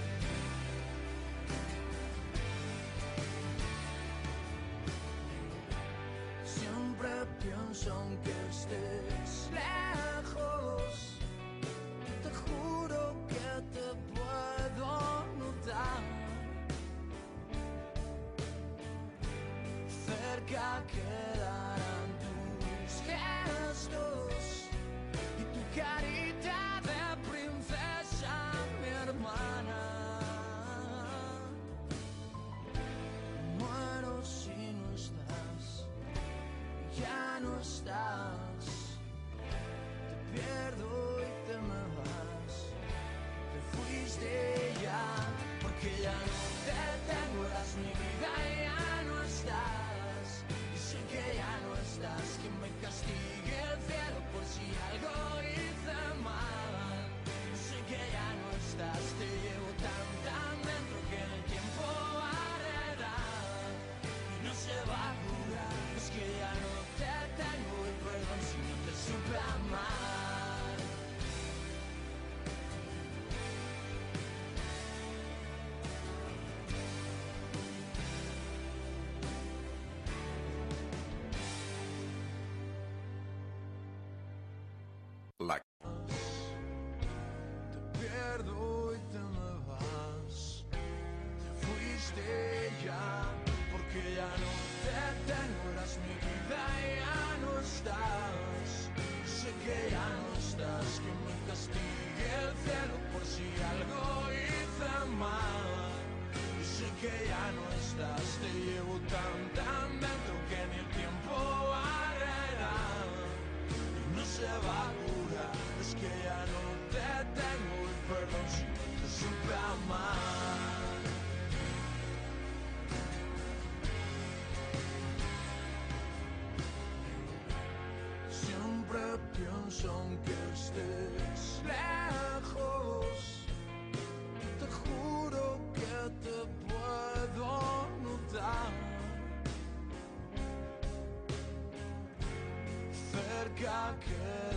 Siempre pienso aunque estés lejos, te juro que te puedo notar. Cerca quedarán tus gestos y tu carita de princesa, mi hermana. Muero si no estás, ya no estás, te pierdo y te me vas, te fuiste ya, porque ya no te tengo, eras mi vida, ya no estás, y sé que ya no estás, que me castigue el cielo por si algo hice mal, y sé que ya no estás, te llevo tan tan dentro que el tiempo barrerá, y no se va a curar, es que ya no te tengo y perdón si no te supe amar. La... Te pierdo y te me vas, te fuiste ya, porque ya no te tengo, eras mi vida, ya no estás. Sé que ya no estás, que me castigue el cielo por si algo hice mal. Y sé que ya no estás. estás, te llevo tan tan dentro que ni el tiempo barrerá y no se va a curar. Es que ya no te tengo y perdón si no te supe amar. Siempre pienso aunque estés lejos, te juro que te puedo notar cerca que